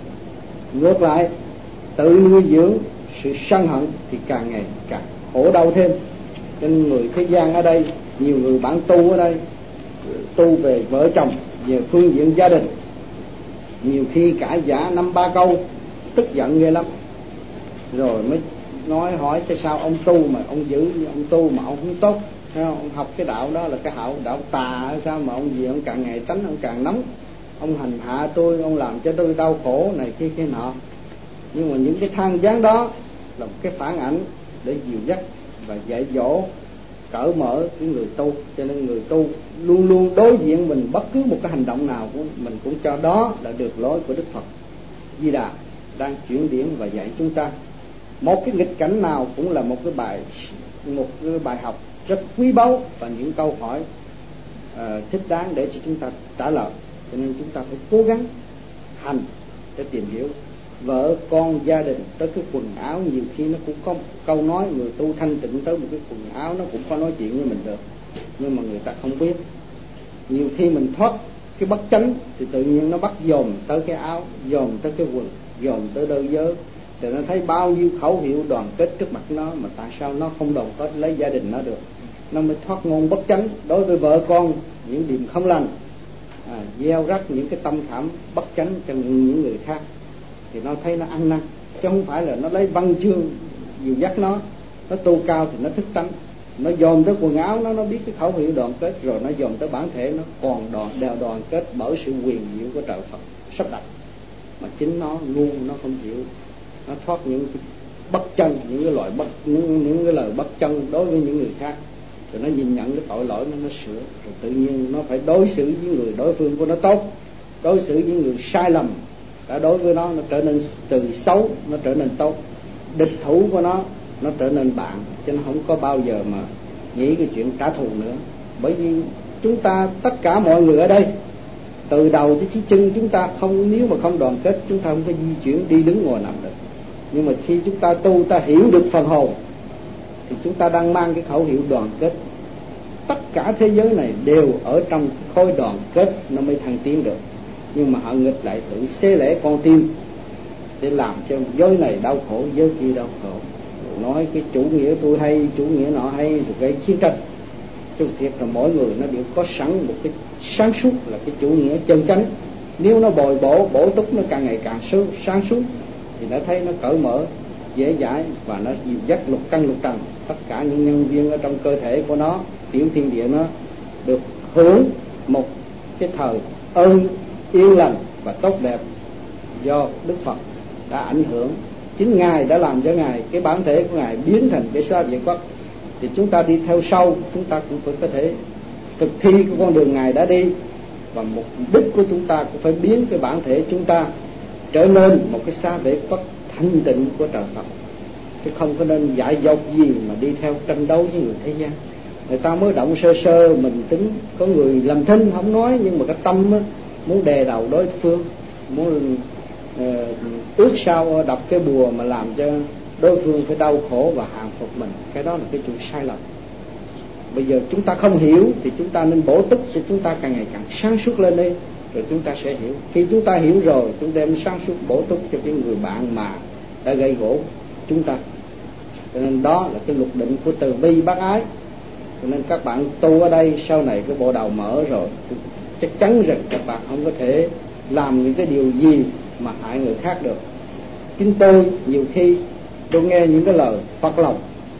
Ngược lại, tự nuôi dưỡng sự sân hận thì càng ngày càng khổ đau thêm. Nên người thế gian ở đây, nhiều người bạn tu ở đây, tu về vợ chồng, về phương diện gia đình, nhiều khi cãi giả năm ba câu, tức giận ghê lắm, rồi mới nói hỏi tại sao ông tu mà ông giữ, ông tu mà ông không tốt, thấy không? Ông học cái đạo đó là cái đạo đạo tà, sao mà ông gì ông càng ngày tánh ông càng nóng, ông hành hạ tôi, ông làm cho tôi đau khổ này kia kia nọ. Nhưng mà những cái than vãn đó là một cái phản ảnh để dìu dắt và dạy dỗ, cởi mở cái người tu. Cho nên người tu luôn luôn đối diện mình bất cứ một cái hành động nào của mình cũng cho đó là được lối của Đức Phật Di Đà đang chuyển điển và dạy chúng ta. Một cái nghịch cảnh nào cũng là một cái bài một cái bài học rất quý báu và những câu hỏi uh, thích đáng để cho chúng ta trả lời. Cho nên chúng ta phải cố gắng hành để tìm hiểu vợ con, gia đình, tới cái quần áo. Nhiều khi nó cũng có câu nói, người tu thanh tịnh tới một cái quần áo nó cũng có nói chuyện với mình được, nhưng mà người ta không biết. Nhiều khi mình thoát cái bất chánh thì tự nhiên nó bắt dồn tới cái áo, dồn tới cái quần, dồn tới đôi giới. Thì nó thấy bao nhiêu khẩu hiệu đoàn kết trước mặt nó, mà tại sao nó không đoàn kết lấy gia đình nó được? Nó mới thoát ngôn bất chánh. Đối với vợ con, những điểm không lành, à, gieo rắc những cái tâm khảm bất chánh cho những người khác, thì nó thấy nó ăn năn, chứ không phải là nó lấy văn chương dìu dắt nó. Nó tu cao thì nó thức tánh, nó dồn tới quần áo nó, nó biết cái khẩu hiệu đoàn kết, rồi nó dồn tới bản thể nó còn đoàn đều đoàn kết bởi sự quyền diệu của trời Phật sắp đặt. Mà chính nó ngu, nó không chịu, nó thoát những bất chân, những cái loại bất những, những cái lời bất chân đối với những người khác, rồi nó nhìn nhận cái tội lỗi nó, nó sửa, rồi tự nhiên nó phải đối xử với người đối phương của nó tốt, đối xử với người sai lầm đã đối với nó, nó trở nên từ xấu nó trở nên tốt, địch thủ của nó nó trở nên bạn, chứ nó không có bao giờ mà nghĩ cái chuyện trả thù nữa. Bởi vì chúng ta tất cả mọi người ở đây, từ đầu tới chiếc chân chúng ta không, nếu mà không đoàn kết chúng ta không có di chuyển đi đứng ngồi nằm được. Nhưng mà khi chúng ta tu, ta hiểu được phần hồn thì chúng ta đang mang cái khẩu hiệu đoàn kết. Tất cả thế giới này đều ở trong khối đoàn kết nó mới thăng tiến được. Nhưng mà họ nghịch lại tự xé lẻ con tim để làm cho giới này đau khổ, giới kia đau khổ, nói cái chủ nghĩa tôi hay, chủ nghĩa nọ hay, rồi gây chiến tranh. Chứ thiệt là mỗi người nó đều có sẵn một cái sáng suốt là cái chủ nghĩa chân chánh. Nếu nó bồi bổ, bổ túc, nó càng ngày càng sáng suốt thì đã thấy nó cởi mở, dễ dãi, và nó dìu dắt lục căn lục trần. Tất cả những nhân viên ở trong cơ thể của nó, tiểu thiên địa nó được hưởng một cái thời ơn yên lành và tốt đẹp do Đức Phật đã ảnh hưởng. Chính Ngài đã làm cho Ngài, cái bản thể của Ngài biến thành cái xa Việt Quốc. Thì chúng ta đi theo sau, chúng ta cũng phải có thể thực thi cái con đường Ngài đã đi. Và mục đích của chúng ta cũng phải biến cái bản thể chúng ta trở nên một cái xa Việt Quốc thanh tịnh của trời Phật, chứ không có nên dại dột gì mà đi theo tranh đấu với người thế gian. Người ta mới động sơ sơ mình tính, có người làm thinh không nói, nhưng mà cái tâm á, muốn đè đầu đối phương, muốn uh, ước sao đập cái bùa mà làm cho đối phương phải đau khổ và hàng phục mình. Cái đó là cái chuyện sai lầm. Bây giờ chúng ta không hiểu thì chúng ta nên bổ túc cho chúng ta càng ngày càng sáng suốt lên đi, rồi chúng ta sẽ hiểu. Khi chúng ta hiểu rồi, chúng đem sáng suốt bổ túc cho cái người bạn mà đã gây gỗ chúng ta. Cho nên đó là cái luật định của từ bi bác ái. Cho nên các bạn tu ở đây sau này cái bộ đầu mở rồi, chắc chắn rằng các bạn không có thể làm những cái điều gì mà hại người khác được. Chính tôi nhiều khi tôi nghe những cái lời phật lòng,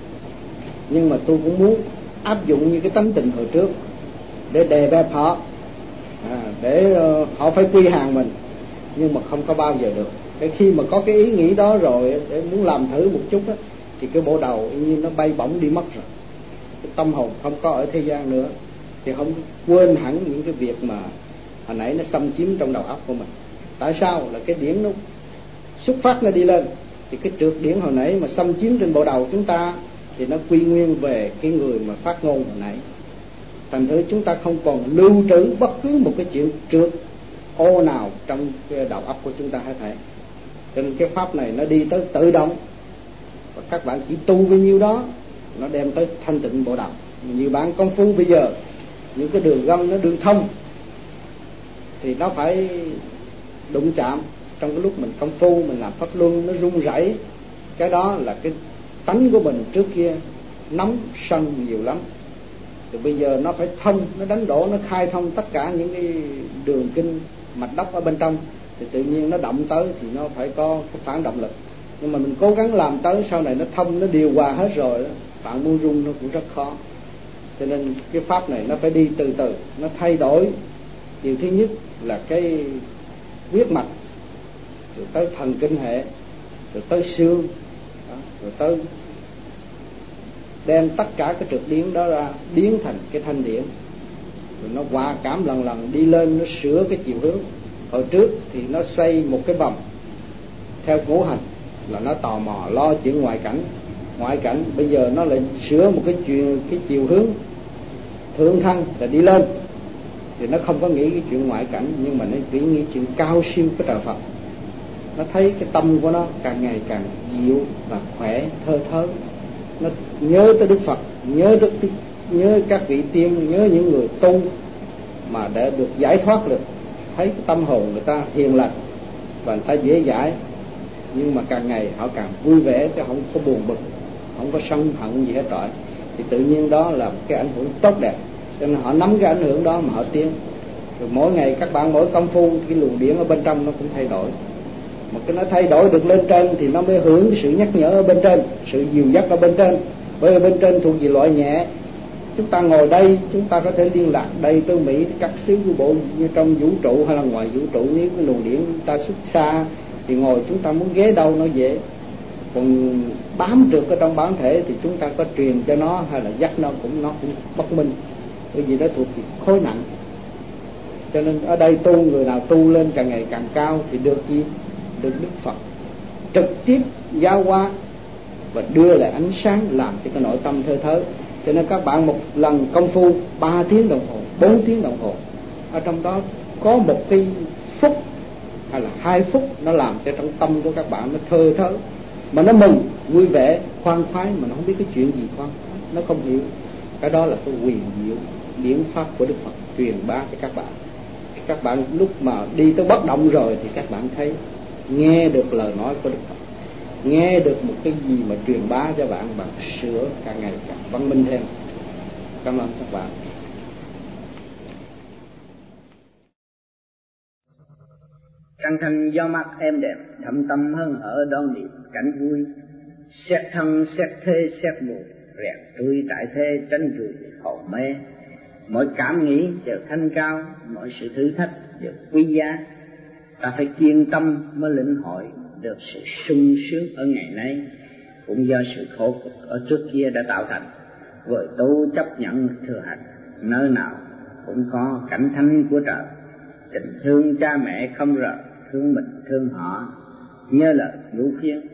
nhưng mà tôi cũng muốn áp dụng như cái tánh tình hồi trước để đè bẹp họ, à, để uh, họ phải quy hàng mình, nhưng mà không có bao giờ được. Cái khi mà có cái ý nghĩ đó rồi, để muốn làm thử một chút á, thì cái bộ đầu như nó bay bổng đi mất rồi. Cái tâm hồn không có ở thế gian nữa, thì không quên hẳn những cái việc mà hồi nãy nó xâm chiếm trong đầu óc của mình. Tại sao? Là cái điển nó xuất phát nó đi lên, thì cái trượt điển hồi nãy mà xâm chiếm trên bộ đầu chúng ta thì nó quy nguyên về cái người mà phát ngôn hồi nãy. Thành thử chúng ta không còn lưu trữ bất cứ một cái chuyện trượt ô nào trong cái đầu óc của chúng ta hết thảy. Cho nên cái pháp này nó đi tới tự động, và các bạn chỉ tu bao nhiêu đó nó đem tới thanh tịnh bộ đầu. Nhiều bạn công phu bây giờ những cái đường gân nó đường thông thì nó phải đụng chạm. Trong cái lúc mình công phu, mình làm pháp luân, nó rung rẩy. Cái đó là cái tánh của mình trước kia nóng sân nhiều lắm. Thì bây giờ nó phải thông, nó đánh đổ, nó khai thông tất cả những cái đường kinh mạch đốc ở bên trong, thì tự nhiên nó động tới thì nó phải có cái phản động lực. Nhưng mà mình cố gắng làm tới, sau này nó thông, nó điều hòa hết rồi, bạn muốn rung nó cũng rất khó. Cho nên cái pháp này nó phải đi từ từ, nó thay đổi. Điều thứ nhất là cái huyết mạch, rồi tới thần kinh hệ, rồi tới xương đó, rồi tới đem tất cả cái trực điển đó ra biến thành cái thanh điển, rồi nó hòa cảm lần lần đi lên, nó sửa cái chiều hướng. Hồi trước thì nó xoay một cái vòng theo ngũ hành, là nó tò mò lo chuyện ngoại cảnh. Ngoại cảnh bây giờ nó lại sửa một cái chuyện cái chiều hướng thượng thăng là đi lên, thì nó không có nghĩ cái chuyện ngoại cảnh, nhưng mà nó chỉ nghĩ chuyện cao siêu của trời Phật. Nó thấy cái tâm của nó càng ngày càng dịu và khỏe, thơ thớ. Nó nhớ tới Đức Phật, nhớ tới nhớ các vị tiên, nhớ những người tu mà để được giải thoát được. Thấy cái tâm hồn người ta hiền lành và người ta dễ dãi, nhưng mà càng ngày họ càng vui vẻ, chứ không có buồn bực, không có sân hận gì hết trọi. Thì tự nhiên đó là một cái ảnh hưởng tốt đẹp, cho nên họ nắm cái ảnh hưởng đó mà họ tiến. Rồi mỗi ngày các bạn mỗi công phu, cái luồng điển ở bên trong nó cũng thay đổi. Mà cái nó thay đổi được lên trên thì nó mới hưởng cái sự nhắc nhở ở bên trên, sự dìu dắt ở bên trên. Bởi vì bên trên thuộc về loại nhẹ. Chúng ta ngồi đây, chúng ta có thể liên lạc đây tới Mỹ, các xứ của bộ như trong vũ trụ hay là ngoài vũ trụ. Nếu cái luồng điển chúng ta xuất xa thì ngồi chúng ta muốn ghé đâu nó dễ. Còn bám trượt ở trong bản thể thì chúng ta có truyền cho nó hay là dắt nó cũng nó cũng bất minh, bởi vì nó thuộc về khối nặng. Cho nên ở đây tu, người nào tu lên càng ngày càng cao thì được gì? Được Đức Phật trực tiếp giao qua và đưa lại ánh sáng, làm cho cái nội tâm thơ thớ. Cho nên các bạn một lần công phu ba tiếng đồng hồ, bốn tiếng đồng hồ, ở trong đó có một cái phút hay là hai phút nó làm cho trong tâm của các bạn nó thơ thớ, mà nó mừng, vui vẻ, khoan khoái, mà nó không biết cái chuyện gì khoan khoái, nó không hiểu. Cái đó là cái quyền diệu điển pháp của Đức Phật truyền bá cho các bạn. Các bạn lúc mà đi tới bất động rồi thì các bạn thấy, nghe được lời nói của Đức Phật, nghe được một cái gì mà truyền bá cho bạn, bạn sửa càng ngày càng văn minh thêm. Cảm ơn các bạn. Trăng thanh gió mát êm đẹp, thâm tâm hân hở đón niệm cảnh vui. Xét thân xét thế xét mùi, rèn trui tại thế tránh rùi hồn mê. Mỗi cảm nghĩ đều thanh cao, mỗi sự thử thách đều quý giá. Ta phải kiên tâm mới lĩnh hội được sự sung sướng ở ngày nay, cũng do sự khổ cực ở trước kia đã tạo thành. Vừa tu chấp nhận thừa hành, nơi nào cũng có cảnh thanh của trời. Tình thương cha mẹ không rời, thương mình thương họ, nhớ lời ngũ khuyên.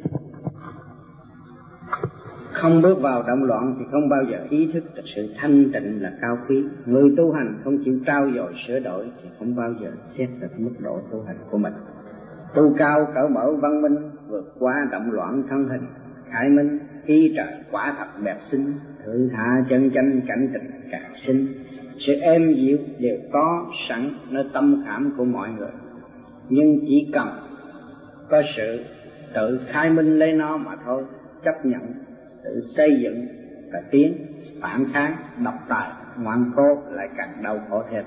Không bước vào động loạn thì không bao giờ ý thức được sự thanh tịnh là cao quý. Người tu hành không chịu trau dồi sửa đổi thì không bao giờ xét được mức độ tu hành của mình. Tu cao cởi mở văn minh, vượt qua động loạn thân hình, khai minh ý trời quả thật đẹp xinh, thử tha chân chánh cảnh tình càng sinh. Sự êm dịu đều có sẵn nơi tâm khảm của mọi người, nhưng chỉ cần có sự tự khai minh lấy nó mà thôi. Chấp nhận, tự xây dựng và tiến, phản kháng, độc tài, ngoan cố lại càng đau khổ thêm.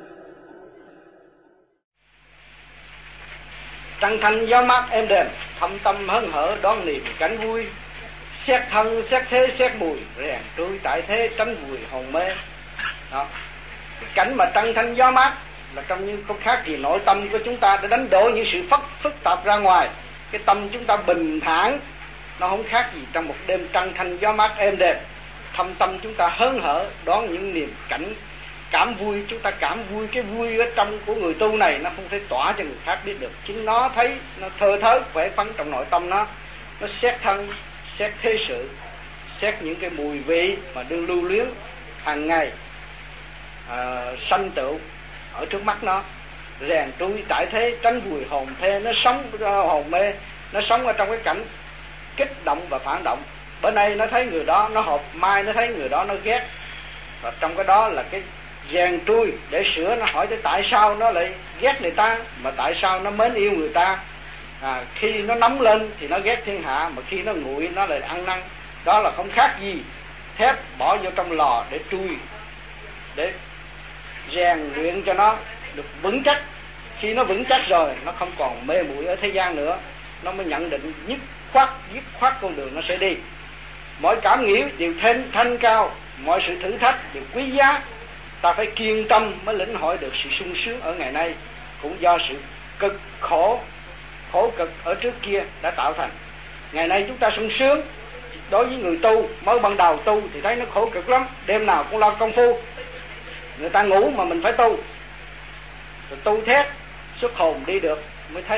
Trăng thanh gió mát êm đềm, thâm tâm hân hở đón niềm cảnh vui. Xét thân xét thế xét mùi, rèn trui tại thế tránh vùi hồn mê. Đó. Cái cảnh mà trăng thanh gió mát là trong như không khác gì nội tâm của chúng ta đã đánh đổ những sự phức, phức tạp ra ngoài. Cái tâm chúng ta bình thản, nó không khác gì trong một đêm trăng thanh gió mát êm đềm. Thâm tâm chúng ta hớn hở đón những niềm cảnh cảm vui. Chúng ta cảm vui, cái vui ở trong của người tu này nó không thể tỏa cho người khác biết được. Chính nó thấy, nó thơ thớ khỏe khoắn trong nội tâm nó. Nó xét thân, xét thế sự, xét những cái mùi vị mà đương lưu luyến hàng ngày à, sanh tựu ở trước mắt nó. Rèn trui tại thế tránh vùi hồn thê. Nó sống hồn mê, nó sống ở trong cái cảnh kích động và phản động. Bữa nay nó thấy người đó nó hợp, mai nó thấy người đó nó ghét. Và trong cái đó là cái rèn trui để sửa. Nó hỏi tới tại sao nó lại ghét người ta, mà tại sao nó mến yêu người ta. À, khi nó nóng lên thì nó ghét thiên hạ, mà khi nó nguội nó lại ăn năn. Đó là không khác gì thép bỏ vô trong lò để trui, để rèn luyện cho nó được vững chắc. Khi nó vững chắc rồi, nó không còn mê muội ở thế gian nữa, nó mới nhận định nhất khoát, dứt khoát con đường nó sẽ đi. Mọi cảm nghĩ đều thanh, thanh cao, mọi sự thử thách đều quý giá. Ta phải kiên tâm mới lĩnh hội được sự sung sướng ở ngày nay, cũng do sự cực khổ, khổ cực ở trước kia đã tạo thành. Ngày nay chúng ta sung sướng. Đối với người tu, mới ban đầu tu thì thấy nó khổ cực lắm, đêm nào cũng lo công phu. Người ta ngủ mà mình phải tu. Rồi tu thét, xuất hồn đi được, mới thấy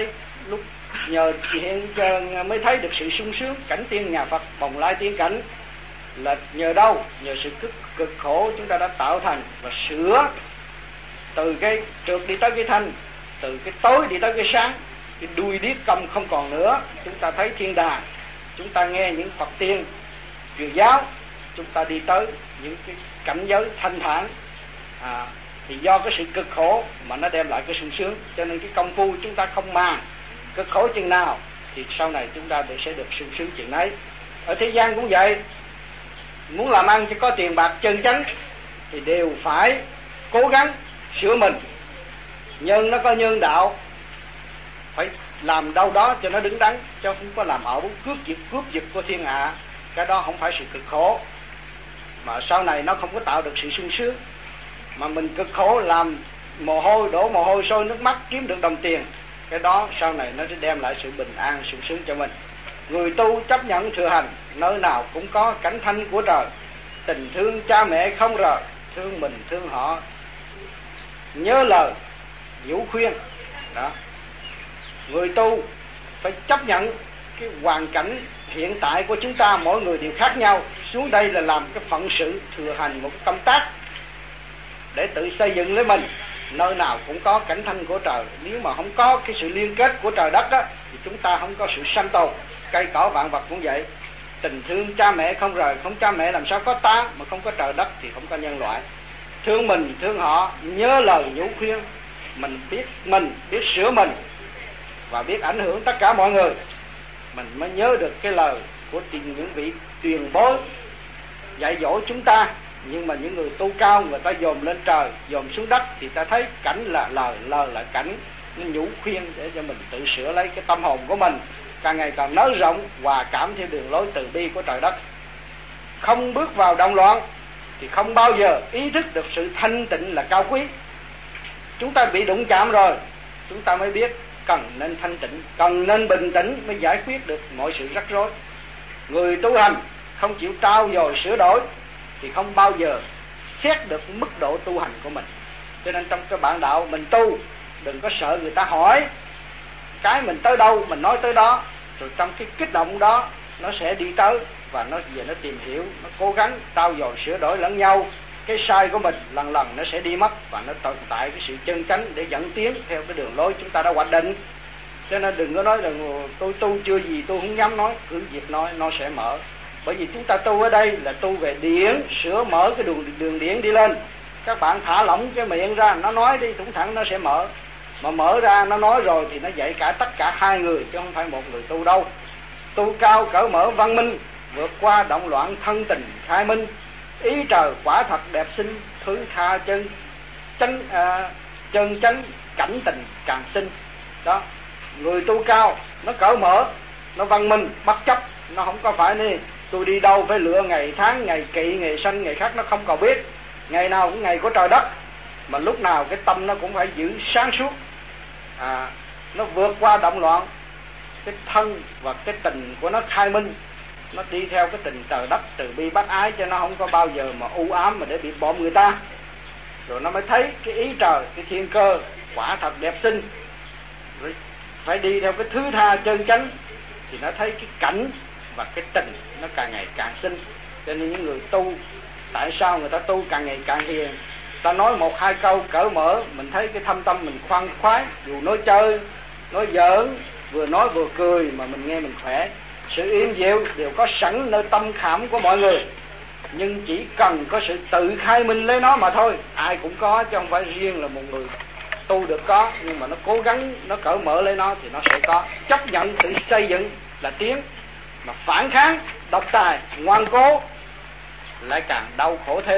lúc nhờ hiện giờ mới thấy được sự sung sướng. Cảnh tiên nhà Phật bồng lai tiên cảnh là nhờ đâu? Nhờ sự cực, cực khổ chúng ta đã tạo thành và sửa từ cái trượt đi tới cái thanh, từ cái tối đi tới cái sáng, cái đuôi điếc câm không còn nữa. Chúng ta thấy thiên đàng, chúng ta nghe những Phật tiên truyền giáo, chúng ta đi tới những cái cảnh giới thanh thản. À, thì do cái sự cực khổ mà nó đem lại cái sung sướng, cho nên cái công phu chúng ta không màng cực khổ chừng nào thì sau này chúng ta sẽ được sung sướng chừng ấy. Ở thế gian cũng vậy, muốn làm ăn cho có tiền bạc chân chánh thì đều phải cố gắng sửa mình. Nhân nó có nhân đạo, phải làm đâu đó cho nó đứng đắn, chứ không có làm ẩu cướp giật cướp giật của thiên hạ. Cái đó không phải sự cực khổ, mà sau này nó không có tạo được sự sung sướng. Mà mình cực khổ làm mồ hôi, đổ mồ hôi sôi nước mắt kiếm được đồng tiền, cái đó sau này nó sẽ đem lại sự bình an sung sướng cho mình. Người tu chấp nhận thừa hành, nơi nào cũng có cảnh thanh của trời. Tình thương cha mẹ không rời, thương mình thương họ, nhớ lời nhủ khuyên. Đó, người tu phải chấp nhận cái hoàn cảnh hiện tại của chúng ta, mỗi người đều khác nhau. Xuống đây là làm cái phận sự thừa hành một cái công tác để tự xây dựng lấy mình. Nơi nào cũng có cảnh thanh của trời. Nếu mà không có cái sự liên kết của trời đất đó, thì chúng ta không có sự sanh tồn. Cây cỏ vạn vật cũng vậy. Tình thương cha mẹ không rời, không cha mẹ làm sao có ta, mà không có trời đất thì không có nhân loại. Thương mình thương họ, nhớ lời nhủ khuyên. Mình biết mình, biết sửa mình và biết ảnh hưởng tất cả mọi người, mình mới nhớ được cái lời của những vị truyền bối dạy dỗ chúng ta. Nhưng mà những người tu cao, người ta dồn lên trời, dồn xuống đất, thì ta thấy cảnh là lời, lời là cảnh. Nó nhủ khuyên để cho mình tự sửa lấy cái tâm hồn của mình, càng ngày càng nới rộng, hòa cảm theo đường lối từ bi của trời đất. Không bước vào động loạn thì không bao giờ ý thức được sự thanh tịnh là cao quý. Chúng ta bị đụng chạm rồi, chúng ta mới biết cần nên thanh tịnh, cần nên bình tĩnh mới giải quyết được mọi sự rắc rối. Người tu hành không chịu trau dồi sửa đổi thì không bao giờ xét được mức độ tu hành của mình. Cho nên trong cái bản đạo mình tu, đừng có sợ người ta hỏi, cái mình tới đâu mình nói tới đó, rồi trong cái kích động đó nó sẽ đi tới, và nó về nó tìm hiểu, nó cố gắng trau dồi sửa đổi lẫn nhau. Cái sai của mình lần lần nó sẽ đi mất, và nó tồn tại cái sự chân chánh để dẫn tiến theo cái đường lối chúng ta đã hoạch định. Cho nên đừng có nói là tôi tu chưa gì tôi không dám nói, cứ việc nói nó sẽ mở. Bởi vì chúng ta tu ở đây là tu về điển, sửa mở cái đường, đường điển đi lên. Các bạn thả lỏng cái miệng ra, nó nói đi thủng thẳng nó sẽ mở. Mà mở ra nó nói rồi thì nó dạy cả tất cả hai người, chứ không phải một người tu đâu. Tu cao cởi mở văn minh, vượt qua động loạn thân tình khai minh. Ý trời quả thật đẹp xinh, thứ tha chân chánh à, chân chánh cảnh tình càng sinh. Đó, người tu cao nó cởi mở, nó văn minh, bất chấp. Nó không có phải đi tôi đi đâu phải lựa ngày tháng, ngày kỵ, ngày sanh, ngày khác, nó không còn biết. Ngày nào cũng ngày của trời đất, mà lúc nào cái tâm nó cũng phải giữ sáng suốt. À, nó vượt qua động loạn, cái thân và cái tình của nó khai minh. Nó đi theo cái tình trời đất từ bi bác ái, cho nó không có bao giờ mà u ám mà để bị bộm người ta. Rồi nó mới thấy cái ý trời, cái thiên cơ quả thật đẹp xinh. Rồi phải đi theo cái thứ tha chân chánh thì nó thấy cái cảnh và cái tình nó càng ngày càng xinh. Cho nên những người tu, tại sao người ta tu càng ngày càng hiền? Ta nói một hai câu cởi mở, mình thấy cái thâm tâm mình khoan khoái. Dù nói chơi, nói giỡn, vừa nói vừa cười mà mình nghe mình khỏe. Sự im dịu đều có sẵn nơi tâm khảm của mọi người, nhưng chỉ cần có sự tự khai minh lấy nó mà thôi. Ai cũng có, chứ không phải riêng là một người tu được có. Nhưng mà nó cố gắng, nó cởi mở lấy nó thì nó sẽ có. Chấp nhận tự xây dựng là tiến, mà phản kháng, độc tài, ngoan cố lại càng đau khổ thêm.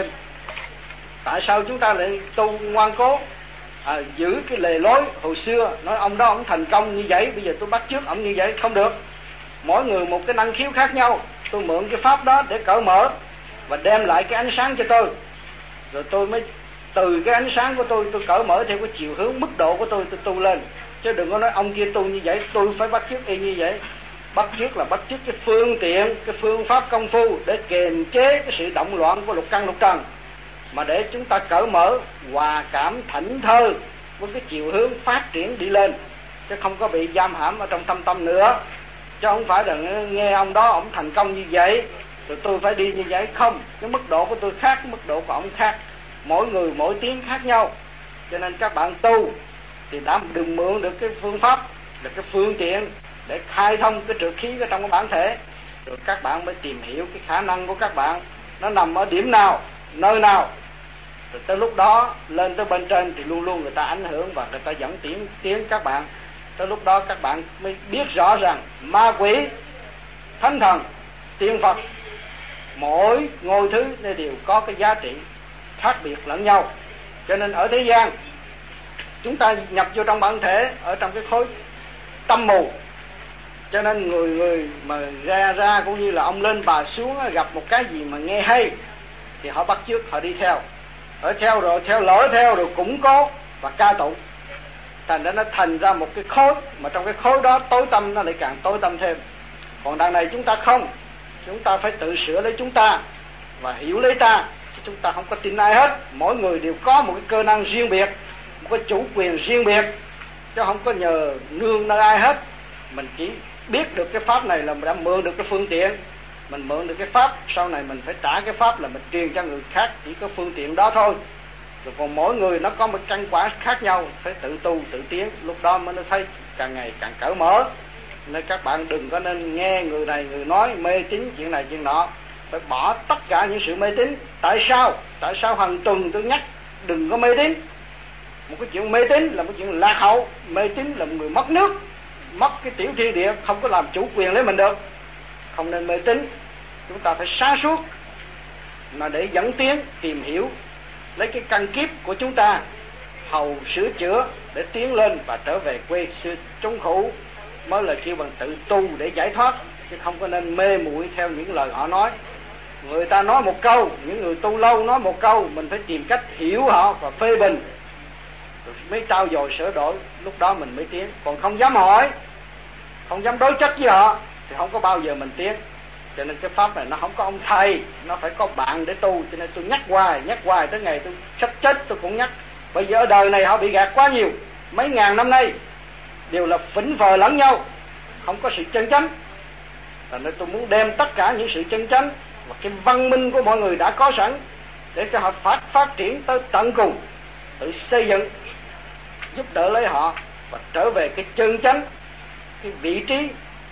Tại sao chúng ta lại tu ngoan cố? À, giữ cái lề lối hồi xưa, nói ông đó ông thành công như vậy, bây giờ tôi bắt chước ông như vậy, không được. Mỗi người một cái năng khiếu khác nhau. Tôi mượn cái pháp đó để cởi mở và đem lại cái ánh sáng cho tôi, rồi tôi mới từ cái ánh sáng của tôi, tôi cởi mở theo cái chiều hướng mức độ của tôi, tôi tu lên. Chứ đừng có nói ông kia tu như vậy, tôi phải bắt chước y như vậy. Bắt chước là bắt chước cái phương tiện, cái phương pháp công phu để kiềm chế cái sự động loạn của lục căn lục trần, mà để chúng ta cởi mở, hòa cảm thảnh thơi với cái chiều hướng phát triển đi lên. chứ không có bị giam hãm ở trong thâm tâm nữa. Chứ không phải là nghe ông đó ông thành công như vậy rồi tôi phải đi như vậy. Không, cái mức độ của tôi khác, cái mức độ của ông khác, mỗi người mỗi tiếng khác nhau. Cho nên các bạn tu thì đã đừng mượn được cái phương pháp là cái phương tiện để khai thông cái trượt khí ở trong cái bản thể, rồi các bạn mới tìm hiểu cái khả năng của các bạn nó nằm ở điểm nào, nơi nào. Rồi tới lúc đó lên tới bên trên thì luôn luôn người ta ảnh hưởng và người ta dẫn tiến tiến các bạn. Tới lúc đó các bạn mới biết rõ rằng ma quỷ, thánh thần, tiên Phật, mỗi ngôi thứ này đều có cái giá trị khác biệt lẫn nhau. Cho nên ở thế gian chúng ta nhập vô trong bản thể ở trong cái khối tâm mù. Cho nên người người mà ra ra cũng như là ông lên bà xuống gặp một cái gì mà nghe hay thì họ bắt chước, họ đi theo, ở theo rồi theo lỗi theo rồi củng cố và ca tụng. Thành ra nó thành ra một cái khối, mà trong cái khối đó tối tâm nó lại càng tối tâm thêm. Còn đằng này chúng ta không, chúng ta phải tự sửa lấy chúng ta và hiểu lấy ta. Chúng ta không có tin ai hết, mỗi người đều có một cái cơ năng riêng biệt, một cái chủ quyền riêng biệt, chứ không có nhờ nương nơi ai hết. Mình chỉ biết được cái pháp này là mình đã mượn được cái phương tiện, mình mượn được cái pháp, sau này mình phải trả cái pháp là mình truyền cho người khác, chỉ có phương tiện đó thôi. Rồi còn mỗi người nó có một căn quả khác nhau, phải tự tu tự tiến, lúc đó mới nó thấy càng ngày càng cởi mở. Nên các bạn đừng có nên nghe người này người nói mê tín chuyện này chuyện nọ, phải bỏ tất cả những sự mê tín. Tại sao? Tại sao hàng tuần tôi nhắc đừng có mê tín? Một cái chuyện mê tín là một chuyện lạc hậu, mê tín là một người mất nước, mất cái tiểu thiên địa, không có làm chủ quyền lấy mình được. Không nên mê tín, chúng ta phải sáng suốt mà để dẫn tiến, tìm hiểu lấy cái căn kiếp của chúng ta, hầu sửa chữa để tiến lên và trở về quê xưa trung khổ, mới là kêu bằng tự tu để giải thoát. Chứ không có nên mê muội theo những lời họ nói. Người ta nói một câu, những người tu lâu nói một câu, mình phải tìm cách hiểu họ và phê bình, rồi mới trao dồi sửa đổi, lúc đó mình mới tiến. Còn không dám hỏi, không dám đối chất với họ thì không có bao giờ mình tiến. Cho nên cái pháp này nó không có ông thầy, nó phải có bạn để tu. Cho nên tôi nhắc hoài, nhắc hoài tới ngày tôi sắp chết tôi cũng nhắc. Bây giờ ở đời này họ bị gạt quá nhiều, mấy ngàn năm nay đều là phỉnh phờ lẫn nhau, không có sự chân chánh. Cho nên tôi muốn đem tất cả những sự chân chánh và cái văn minh của mọi người đã có sẵn để cho họ phát phát triển tới tận cùng, tự xây dựng, giúp đỡ lấy họ và trở về cái chân chánh, cái vị trí.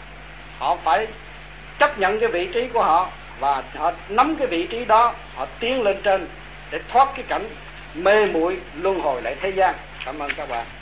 Họ phải chấp nhận cái vị trí của họ và họ nắm cái vị trí đó, họ tiến lên trên để thoát cái cảnh mê muội luân hồi lại thế gian. Cảm ơn các bạn.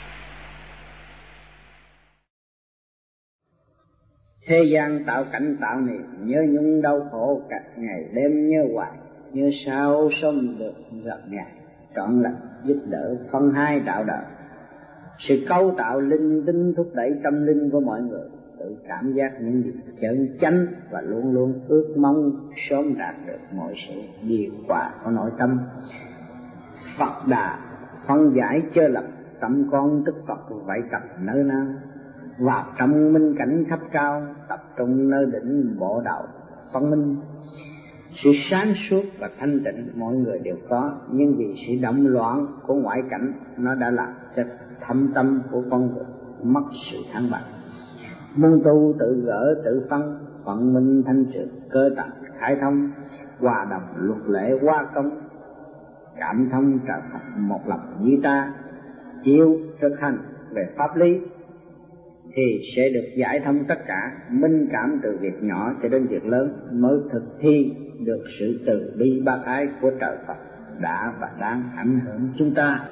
Thế gian tạo cảnh tạo niềm, nhớ nhung đau khổ cả ngày đêm nhớ hoài, nhớ sao sớm được gặp Ngài, trọn lành giúp đỡ phân hai đạo đời. Sự cấu tạo linh tinh thúc đẩy tâm linh của mọi người tự cảm giác những gì chân chánh và luôn luôn ước mong sớm đạt được mọi sự điều hòa của nội tâm. Phật Đà phân giải chơ lập, tâm con tức Phật vậy tập nơi nào, vào trong minh cảnh thấp cao, tập trung nơi đỉnh bộ đạo phân minh. Sự sáng suốt và thanh tịnh mọi người đều có, nhưng vì sự động loạn của ngoại cảnh nó đã làm cho thâm tâm của con người mất sự thăng bằng. Muốn tu tự gỡ tự phân, phận minh thanh trượt, cơ tạng khai thông, hòa đồng luật lệ hoa công, cảm thông trợ Phật một lòng như ta, chịu thực hành về pháp lý thì sẽ được giải thông tất cả, minh cảm từ việc nhỏ cho đến việc lớn, mới thực thi được sự từ bi bác ái của trời Phật đã và đang ảnh hưởng chúng ta.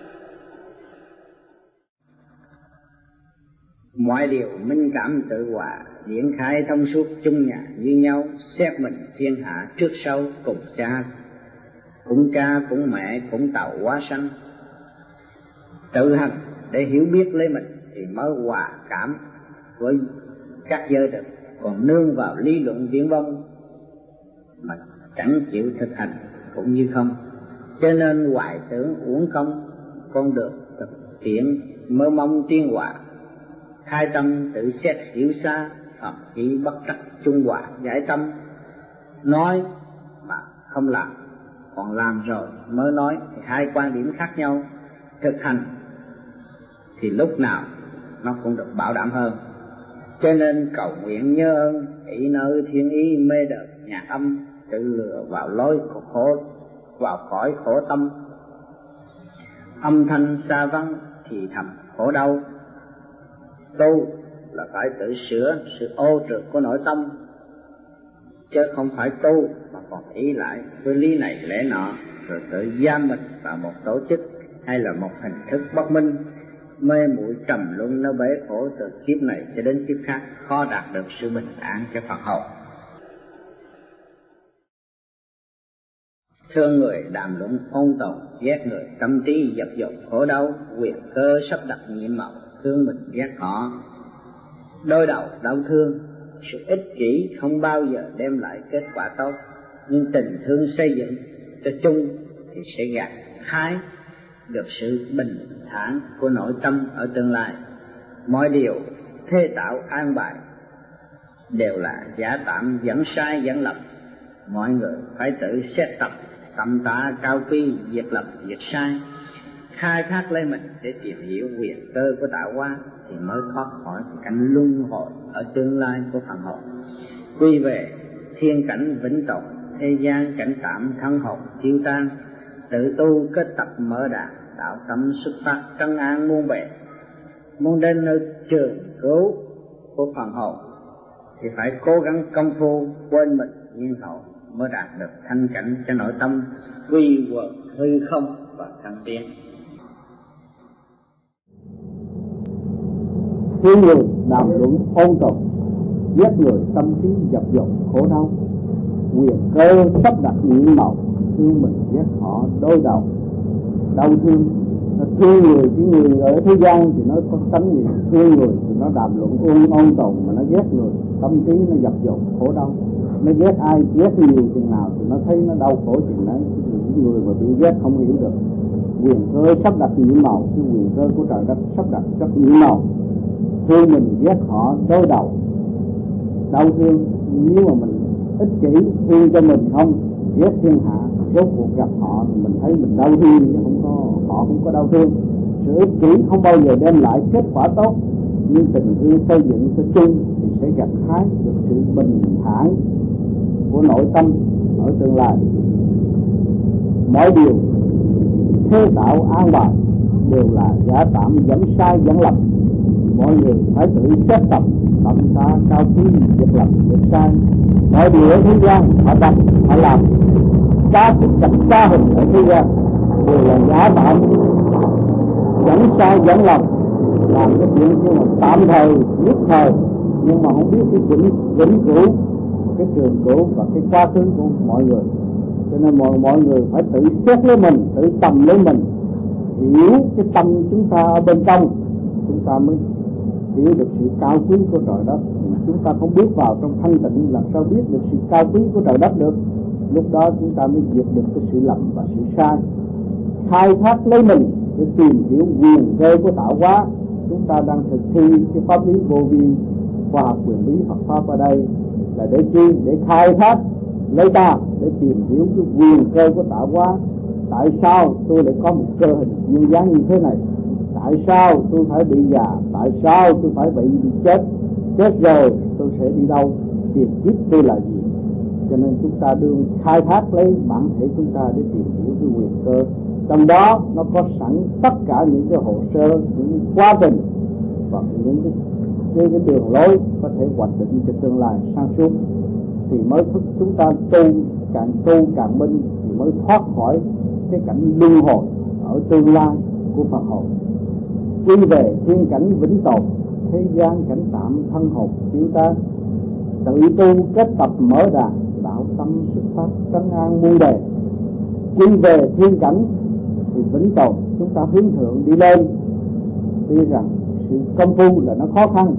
Mọi điều minh cảm tự hòa, triển khai thông suốt chung nhà như nhau, xét mình thiên hạ trước sau cùng cha, cũng cha cũng mẹ cũng tạo hóa sanh. Tự hành để hiểu biết lấy mình thì mới hòa cảm với các giới được, còn nương vào lý luận viển vông mà chẳng chịu thực hành cũng như không. Cho nên hoài tưởng uổng công, con được thực tiễn mơ mong tiên hòa, khai tâm tự xét hiểu xa, phạm khí bất trắc trung hòa giải tâm. Nói mà không làm, còn làm rồi mới nói thì hai quan điểm khác nhau. Thực hành thì lúc nào nó cũng được bảo đảm hơn. Cho nên cầu nguyện nhớ ơn ý nơi thiên ý mê đợt nhạc âm, tự lừa vào lối khổ, vào cõi khổ tâm. Âm thanh xa vắng thì thầm khổ đau. Tu là phải tự sửa sự ô trượt của nội tâm, chứ không phải tu mà còn ý lại với lý này lẽ nọ, rồi tự giam mình vào một tổ chức hay là một hình thức bất minh, mê muội trầm luân nó bể khổ từ kiếp này cho đến kiếp khác, khó đạt được sự bình an cho Phật hồn. Thương người đàm luận ôn tồn, ghét người tâm trí dập dồn khổ đau, quyền cơ sắp đặt nhiệm màu, thương mình ghét họ, đôi đầu đau thương. Sự ích kỷ không bao giờ đem lại kết quả tốt, nhưng tình thương xây dựng cho chung thì sẽ gặt hái được sự bình thản của nội tâm ở tương lai. Mọi điều thế tạo an bài đều là giả tạm dẫn sai dẫn lầm. Mọi người phải tự xét tập tâm ta cao quý, diệt lập diệt sai, khai thác lấy mình để tìm hiểu quyền cơ của tạo hóa, thì mới thoát khỏi cảnh luân hồi ở tương lai của phần hồn, quy về thiên cảnh vĩnh tồn, thế gian cảnh tạm thân hồn tiêu tan. Tự tu kết tập mở đàn, tạo tâm xuất phát trấn an muôn bề. Muốn đến nơi trường cứu của phần hồn thì phải cố gắng công phu quên mình nhiên hậu, mới đạt được thanh cảnh cho nội tâm quy quần hư không và thăng tiến. Thương người đàm luận ôn tồn, ghét người tâm trí dập dồn khổ đau, quyền cơ sắp đặt nhiệm màu, thương mình ghét họ đôi đầu đau thương. Nó thương người, cái người ở thế gian thì nó có tánh gì, thương người thì nó đàm luận ôn ôn tồn, mà nó ghét người tâm trí nó dập dồn khổ đau. Nó ghét ai, ghét nhiều chừng nào thì nó thấy nó đau khổ chừng đấy. Những người mà bị ghét không hiểu được quyền cơ sắp đặt nhiệm màu, cái quyền cơ của trời đất sắp đặt rất nhiệm màu. Thương mình ghét họ đối đầu đau thương. Nếu mà mình ích kỷ thương cho mình không, ghét thiên hạ, rốt cuộc gặp họ thì mình thấy mình đau thương, chứ không có họ không có đau thương. Sự ích kỷ không bao giờ đem lại kết quả tốt, nhưng tình thương xây dựng cho chung thì sẽ gặt hái được sự bình thản của nội tâm ở tương lai. Mọi điều thế tạo an bài đều là giả tạm dẫn sai dẫn lầm. Mọi người phải tự xét tập tâm ta cao quý, việc lập việc sai. Mọi điều ở thế gian họ đặt họ làm cá thực tập cá hình ở thế gian đều là giả tạm dẫn sai dẫn lầm, làm cái chuyện như là tạm thời nhất thời, nhưng mà không biết cái vĩnh vĩnh cửu, cái trường cửu và cái quá khứ của mọi người. Cho nên mọi mọi người phải tự xét lấy mình, tự tầm lấy mình, hiểu cái tâm chúng ta ở bên trong, chúng ta mới hiểu được sự cao quý của trời đất. Chúng ta không bước vào trong thanh tịnh làm sao biết được sự cao quý của trời đất được. Lúc đó chúng ta mới diệt được cái sự lầm và sự sai. Khai thác lấy mình để tìm hiểu quyền cơ của tạo hóa. Chúng ta đang thực thi cái pháp lý vô vi, khoa học quyền lý Phật pháp ở đây là để chi? Để khai thác lấy ta, để tìm hiểu cái quyền cơ của tạo hóa. Tại sao tôi lại có một cơ hình duyên dáng như thế này? Tại sao tôi phải bị già? Tại sao tôi phải bị chết? Chết rồi tôi sẽ đi đâu? Tiền kiếp tôi là gì? Cho nên chúng ta đương khai thác lấy bản thể chúng ta để tìm hiểu cái quyền cơ. Trong đó nó có sẵn tất cả những cái hồ sơ, những quá trình và những cái, cái, cái đường lối có thể hoạch định cho tương lai sáng suốt. Thì mới thức chúng ta tu, càng tu càng minh thì mới thoát khỏi cái cảnh luân hồi ở tương lai của Phật hồn, quy về thiên cảnh vĩnh tồn, thế gian cảnh tạm thân hồn tiêu tan. Tự tu kết tập mở đàn, đạo tâm xuất phát trấn an muôn bề. Quy về thiên cảnh thì vĩnh tồn, chúng ta hướng thượng đi lên. Tuy rằng sự công phu là nó khó khăn,